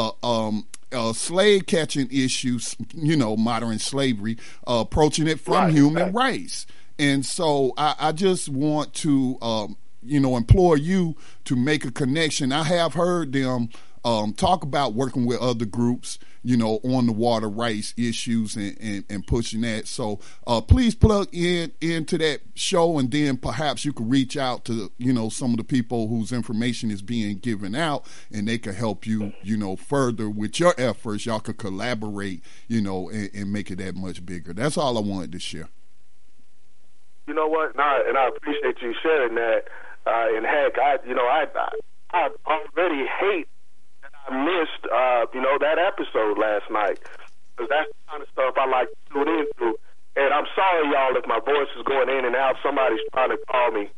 slave catching issues, modern slavery, approaching it from human rights. And so I just want to, implore you to make a connection. I have heard them talk about working with other groups, on the water rights issues and pushing that. So please plug into that show, and then perhaps you could reach out to, some of the people whose information is being given out, and they could help you, further with your efforts. Y'all could collaborate, and make it that much bigger. That's all I wanted to share.
You know what? And I appreciate you sharing that. And heck, I already hate that I missed, that episode last night, because that's the kind of stuff I like to tune into. And I'm sorry, y'all, if my voice is going in and out. Somebody's trying to call me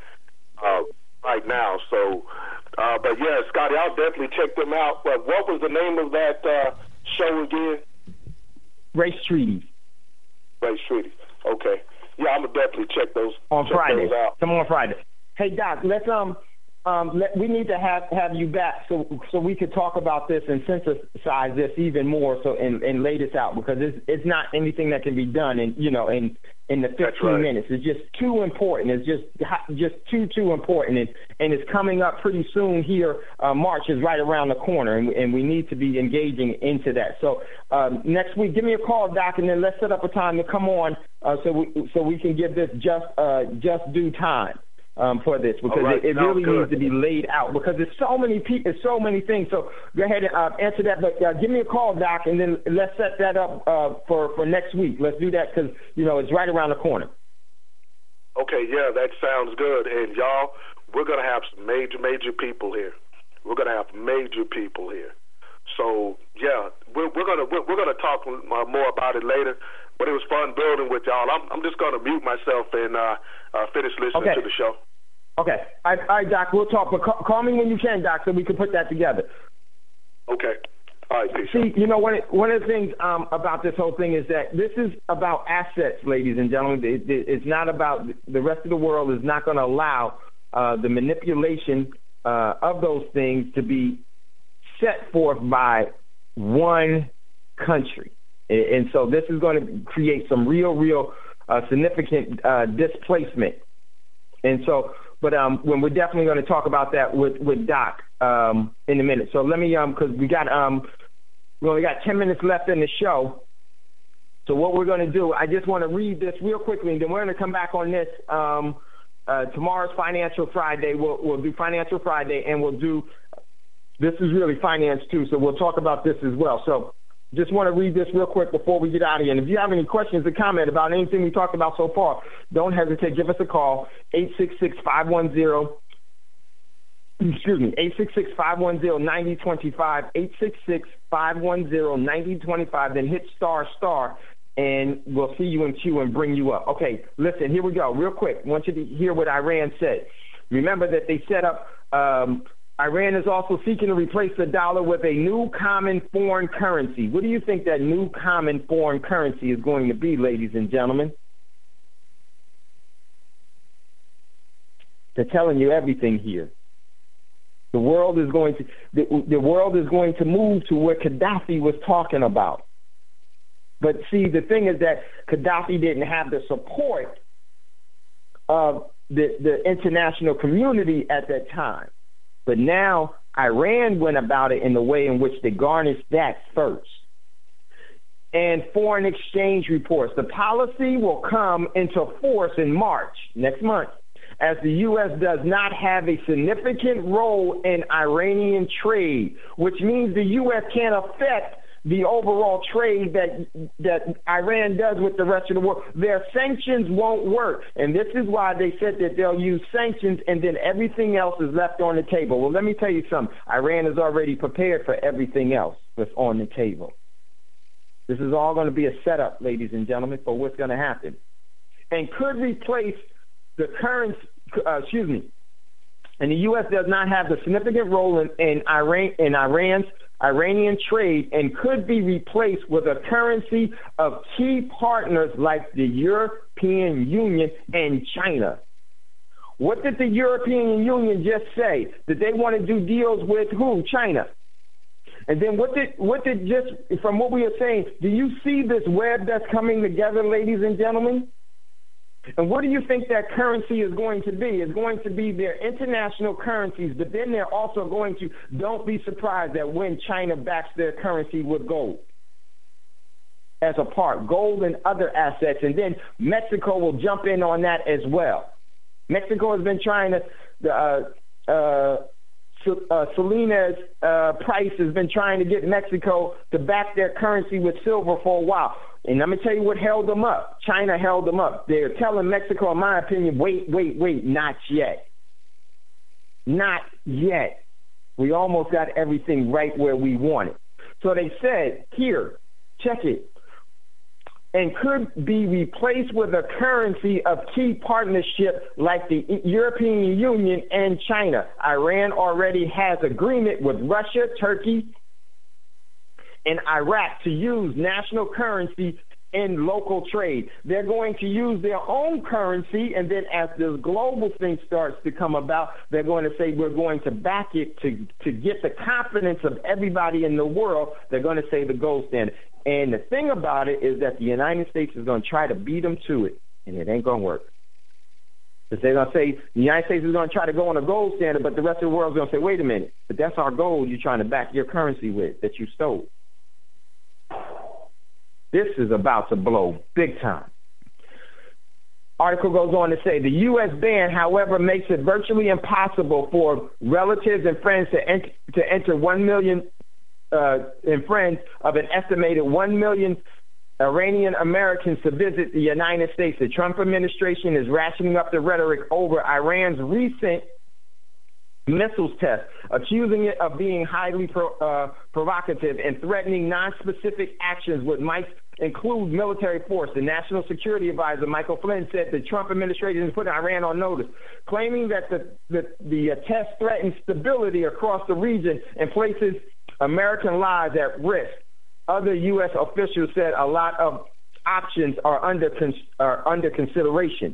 right now. So, but yeah, Scotty, I'll definitely check them out. But what was the name of that show again?
Race Treaties.
Race Treaties. Okay. Yeah, I'm gonna definitely check those
on Friday.
Those out.
Come on Friday. Hey Doc, let's we need to have you back so we could talk about this and synthesize this even more and lay this out, because it's not anything that can be done in the 15 minutes. It's just too important. It's just too important, and it's coming up pretty soon here. March is right around the corner, and we need to be engaging into that. So next week, give me a call, Doc, and then let's set up a time to come on so we can give this just due time. For this, because it really needs to be laid out, because there's so many people, so many things. So go ahead and answer that, but give me a call, Doc, and then let's set that up for next week. Let's do that, because it's right around the corner.
Okay, yeah, that sounds good. And y'all, we're gonna have some major people here. We're gonna have major people here. So yeah, we're gonna talk more about it later. But it was fun building with y'all. I'm just gonna mute myself and finish listening to the show.
Okay. All right, Doc, we'll talk. But call me when you can, Doc, so we can put that together.
Okay. All right, peace.
See, one of the things about this whole thing is that this is about assets, ladies and gentlemen. It's not about the rest of the world is not going to allow the manipulation of those things to be set forth by one country. And so this is going to create some real significant displacement. And so, but when we're definitely going to talk about that with Doc in a minute. So let me, because we only got 10 minutes left in the show. So what we're going to do, I just want to read this real quickly, and then we're going to come back on this. Tomorrow's Financial Friday. We'll do Financial Friday, and we'll do, this is really finance too, so we'll talk about this as well. So just want to read this real quick before we get out of here. And if you have any questions or comment about anything we talked about so far, don't hesitate. Give us a call, 866-510, 866-510-9025, 866-510-9025, then hit **, and we'll see you in queue and bring you up. Okay, listen, here we go. Real quick, I want you to hear what Iran said. Remember that they set up Iran is also seeking to replace the dollar with a new common foreign currency. What do you think that new common foreign currency is going to be, ladies and gentlemen? They're telling you everything here. The world is going to move to what Gaddafi was talking about. But see, the thing is that Gaddafi didn't have the support of the international community at that time. But now Iran went about it in the way in which they garnished that first. And foreign exchange reports. The policy will come into force in March, next month, as the U.S. does not have a significant role in Iranian trade, which means the U.S. can't affect the overall trade that Iran does with the rest of the world. Their sanctions won't work. And this is why they said that they'll use sanctions and then everything else is left on the table. Well, let me tell you something. Iran is already prepared for everything else that's on the table. This is all going to be a setup, ladies and gentlemen, for what's going to happen. And could replace the current, and the U.S. does not have the significant role in Iranian trade, and could be replaced with a currency of key partners like the European Union and China. What did the European Union just say? Did they want to do deals with who? China. And then what did just from what we are saying, do you see this web that's coming together, ladies and gentlemen? And what do you think that currency is going to be? It's going to be their international currencies, but then they're also going to, don't be surprised that when China backs their currency with gold as a part, gold and other assets, and then Mexico will jump in on that as well. Mexico has been trying to, Salinas Price has been trying to get Mexico to back their currency with silver for a while. And let me tell you what held them up. China held them up. They're telling Mexico, in my opinion, wait, not yet. Not yet. We almost got everything right where we want it. So they said, here, check it, and could be replaced with a currency of key partnership like the European Union and China. Iran already has agreement with Russia, Turkey, and Iraq to use national currency in local trade. They're going to use their own currency, and then as this global thing starts to come about, they're going to say we're going to back it to get the confidence of everybody in the world. They're going to say the gold standard. And the thing about it is that the United States is going to try to beat them to it, and it ain't going to work. Because they're going to say the United States is going to try to go on a gold standard, but the rest of the world is going to say, wait a minute, but that's our gold you're trying to back your currency with that you stole. This is about to blow big time. Article goes on to say the U.S. ban, however, makes it virtually impossible for relatives and friends to enter 1 million and friends of an estimated 1 million Iranian Americans to visit the United States. The Trump administration is ratcheting up the rhetoric over Iran's recent missiles test, accusing it of being highly provocative and threatening non-specific actions which might include military force. The National Security Advisor, Michael Flynn, said the Trump administration is putting Iran on notice, claiming that the test threatens stability across the region and places American lives at risk. Other U.S. officials said a lot of options are under consideration.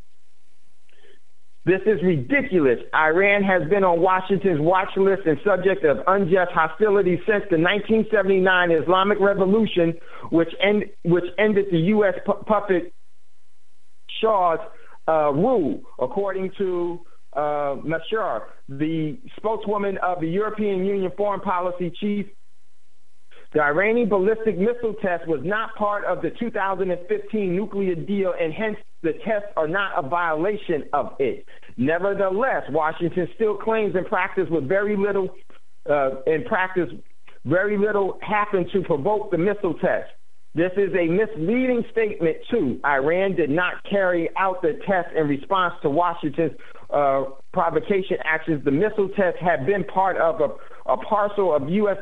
This is ridiculous. Iran has been on Washington's watch list and subject of unjust hostility since the 1979 Islamic Revolution, which ended the U.S. puppet Shah's rule, according to Mashar, the spokeswoman of the European Union Foreign Policy Chief. The Iranian ballistic missile test was not part of the 2015 nuclear deal, and hence the tests are not a violation of it. Nevertheless, Washington still claims in practice very little happened to provoke the missile test. This is a misleading statement, too. Iran did not carry out the test in response to Washington's provocation actions. The missile test had been part of a parcel of U.S.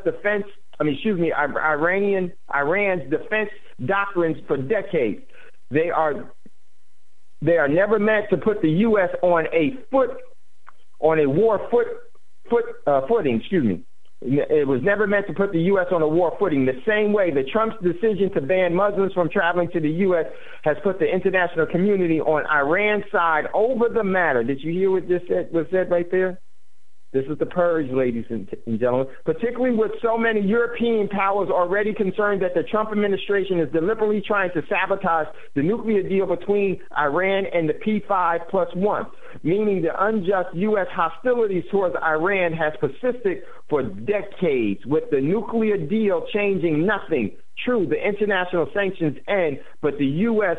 Iran's defense doctrines for decades. They are never meant to put the U.S. on a war footing. It was never meant to put the U.S. on a war footing. The same way that Trump's decision to ban Muslims from traveling to the U.S. has put the international community on Iran's side over the matter. Did you hear what was said right there? This is the purge, ladies and gentlemen, particularly with so many European powers already concerned that the Trump administration is deliberately trying to sabotage the nuclear deal between Iran and the P5+1, meaning the unjust U.S. hostilities towards Iran has persisted for decades, with the nuclear deal changing nothing. True, the international sanctions end, but the U.S.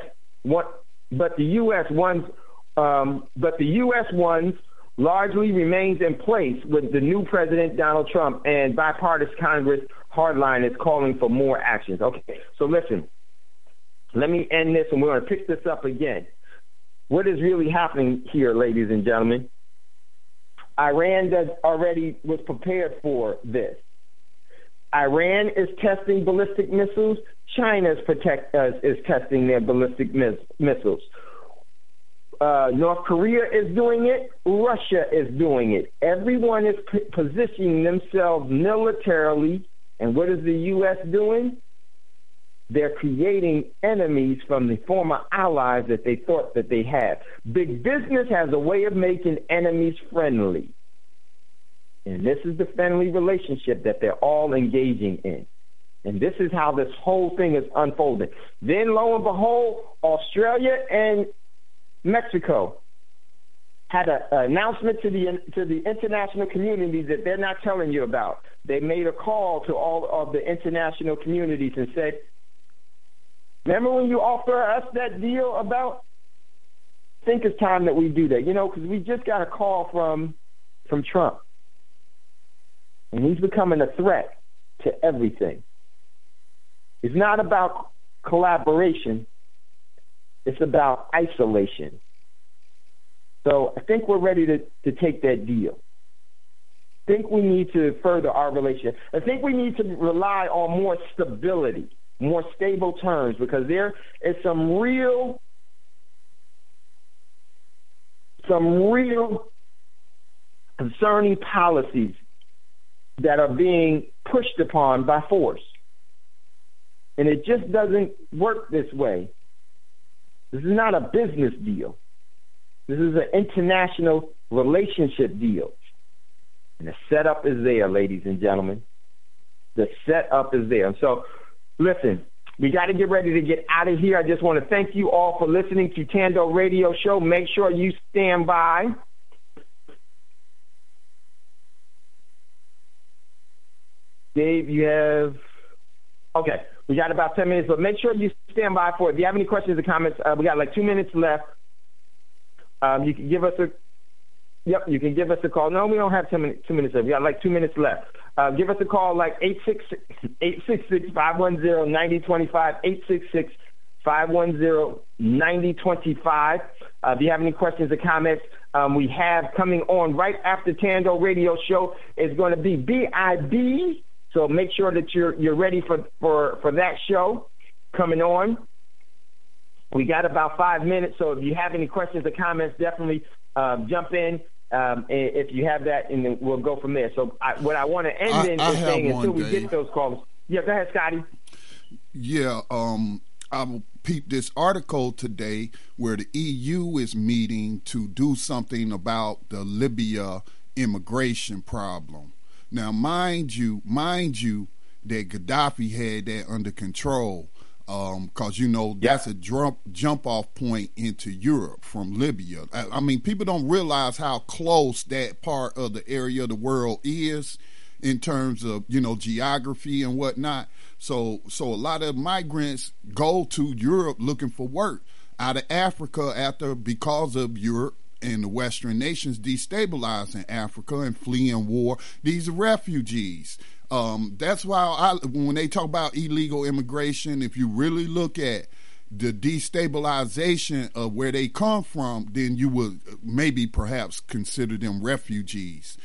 ones largely remains in place with the new president, Donald Trump, and bipartisan Congress hardline is calling for more actions. Okay, so listen, let me end this, and we're going to pick this up again. What is really happening here, ladies and gentlemen? Iran already was prepared for this. Iran is testing ballistic missiles. China is testing their ballistic missiles. North Korea is doing it. Russia is doing it. Everyone is positioning themselves militarily. And what is the U.S. doing? They're creating enemies from the former allies that they thought that they had. Big business has a way of making enemies friendly. And this is the friendly relationship that they're all engaging in. And this is how this whole thing is unfolding. Then, lo and behold, Australia and Mexico had an announcement to the international community that they're not telling you about. They made a call to all of the international communities and said, remember when you offered us that deal about? I think it's time that we do that, because we just got a call from Trump. And he's becoming a threat to everything. It's not about collaboration. It's about isolation. So I think we're ready to take that deal. I think we need to further our relationship. I think we need to rely on more stability, more stable terms, because there is some real concerning policies that are being pushed upon by force. And it just doesn't work this way. This is not a business deal. This is an international relationship deal. And the setup is there, ladies and gentlemen. The setup is there. So, listen, we got to get ready to get out of here. I just want to thank you all for listening to Tando Radio Show. Make sure you stand by. Dave, you have... Okay, we got about 10 minutes, but make sure you stand by for it. If you have any questions or comments, we got like 2 minutes left. You can give us a... Yep, you can give us a call. No, we don't have 2 minutes left. We got like 2 minutes left. Give us a call like 866-510-9025, 866-510-9025. If you have any questions or comments, we have coming on right after Tando Radio Show is going to be BIB. So make sure that you're ready for that show coming on. We got about 5 minutes, so if you have any questions or comments, definitely jump in if you have that, and then we'll go from there. So what I want to end in is saying until we get those calls. Yeah, go ahead, Scotty.
Yeah, I peeped this article today where the EU is meeting to do something about the Libya immigration problem. Now, mind you, that Gaddafi had that under control, because that's a jump off point into Europe from Libya. I mean, people don't realize how close that part of the area of the world is in terms of geography and whatnot. So a lot of migrants go to Europe looking for work out of Africa because of Europe and the Western nations destabilizing Africa and fleeing war. These are refugees. That's why when they talk about illegal immigration, if you really look at the destabilization of where they come from, then you would maybe perhaps consider them refugees.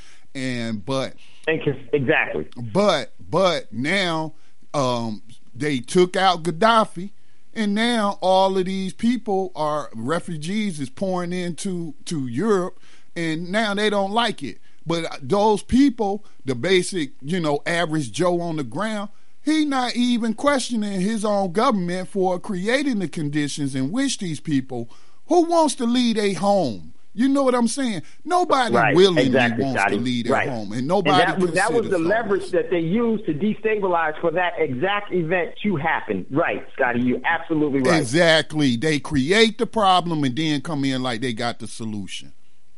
Exactly.
But now they took out Gaddafi. And now all of these people are refugees is pouring into Europe, and now they don't like it. But those people, the basic, average Joe on the ground, he not even questioning his own government for creating the conditions in which these people, who wants to leave a home? You know what I'm saying? Nobody willingly wants to leave their home, and nobody.
And that was the leverage that they used to destabilize for that exact event to happen. Right, Scotty, you're absolutely right.
Exactly. They create the problem and then come in like they got the solution.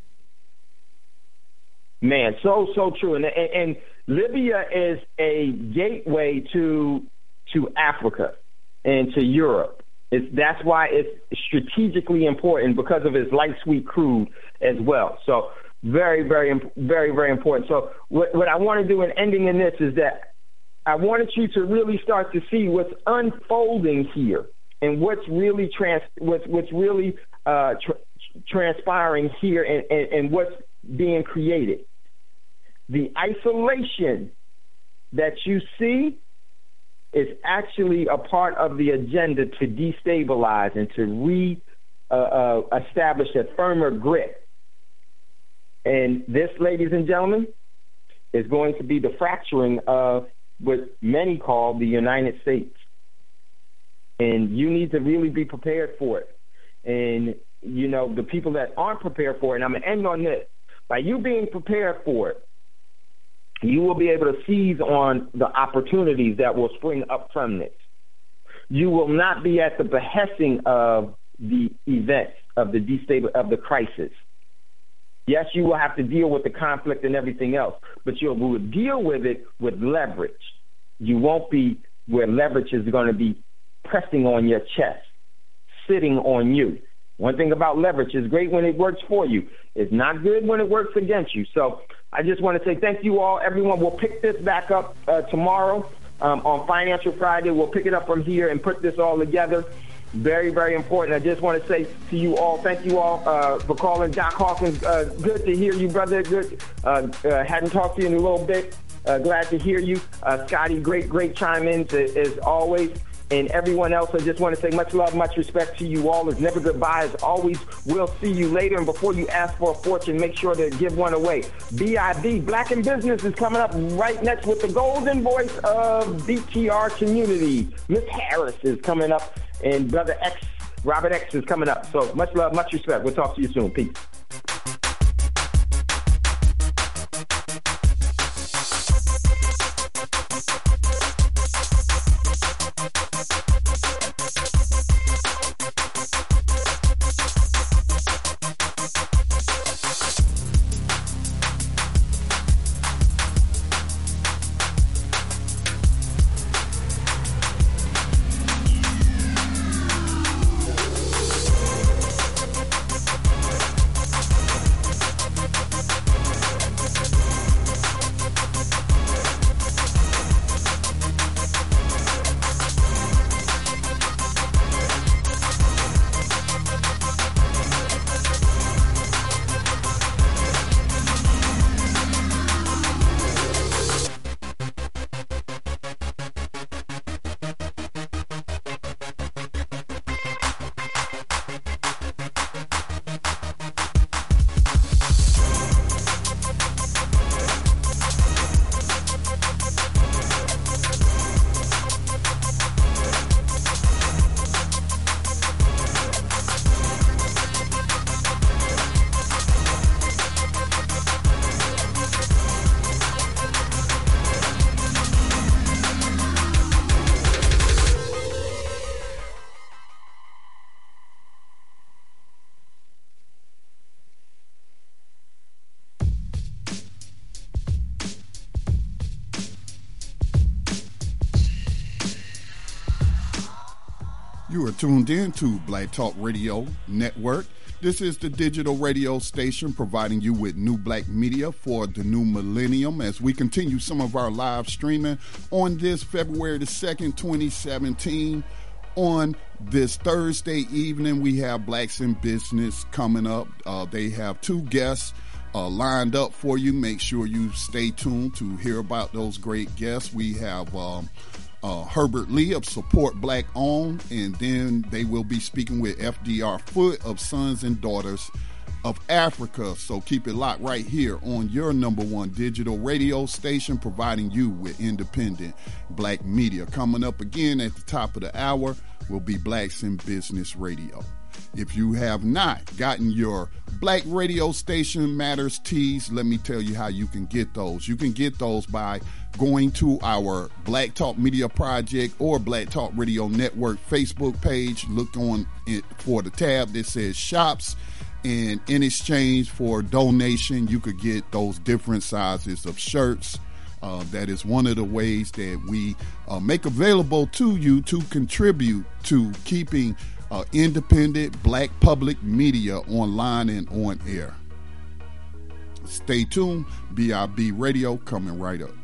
Man, so true. And Libya is a gateway to Africa and to Europe. That's why it's strategically important, because of its light sweet crude as well. So very, very, very, very important. So what I want to do in ending in this is that I wanted you to really start to see what's unfolding here and what's really transpiring here and what's being created. The isolation that you see is actually a part of the agenda to destabilize and to establish a firmer grip. And this, ladies and gentlemen, is going to be the fracturing of what many call the United States. And you need to really be prepared for it. And, you know, the people that aren't prepared for it, and I'm going to end on this, by you being prepared for it, you will be able to seize on the opportunities that will spring up from this. You will not be at the behesting of the events, of the crisis. Yes, you will have to deal with the conflict and everything else, but you will deal with it with leverage. You won't be where leverage is going to be pressing on your chest, sitting on you. One thing about leverage is great when it works for you. It's not good when it works against you. So I just want to say thank you all. Everyone, we'll pick this back up tomorrow on Financial Friday. We'll pick it up from here and put this all together. Very, very important. I just want to say to you all, thank you all for calling. Doc Hawkins, good to hear you, brother. Good. Hadn't talked to you in a little bit. Glad to hear you. Scotty, great chime in as always. And everyone else, I just want to say much love, much respect to you all. It's never goodbye. As always, we'll see you later. And before you ask for a fortune, make sure to give one away. BIB, Black in Business, is coming up right next with the golden voice of BTR community. Miss Harris is coming up. And Brother X, Robert X, is coming up. So much love, much respect. We'll talk to you soon. Peace.
You are tuned in to Black Talk Radio Network. This is the digital radio station providing you with new black media for the new millennium as we continue some of our live streaming on this February the 2nd, 2017. On this Thursday evening, we have Blacks in Business coming up. They have two guests lined up for you. Make sure you stay tuned to hear about those great guests. We have Herbert Lee of Support Black Owned, and then they will be speaking with FDR Foote of Sons and Daughters of Africa. So keep it locked right here on your number one digital radio station, providing you with independent black media. Coming up again at the top of the hour will be Blacks in Business Radio. If you have not gotten your Black Radio Station Matters tees, let me tell you how you can get those. You can get those by going to our Black Talk Media Project or Black Talk Radio Network Facebook page. Look on it for the tab that says Shops, and in exchange for donation, you could get those different sizes of shirts. That is one of the ways that we make available to you to contribute to keeping independent black public media online and on air. Stay tuned. BIB Radio coming right up.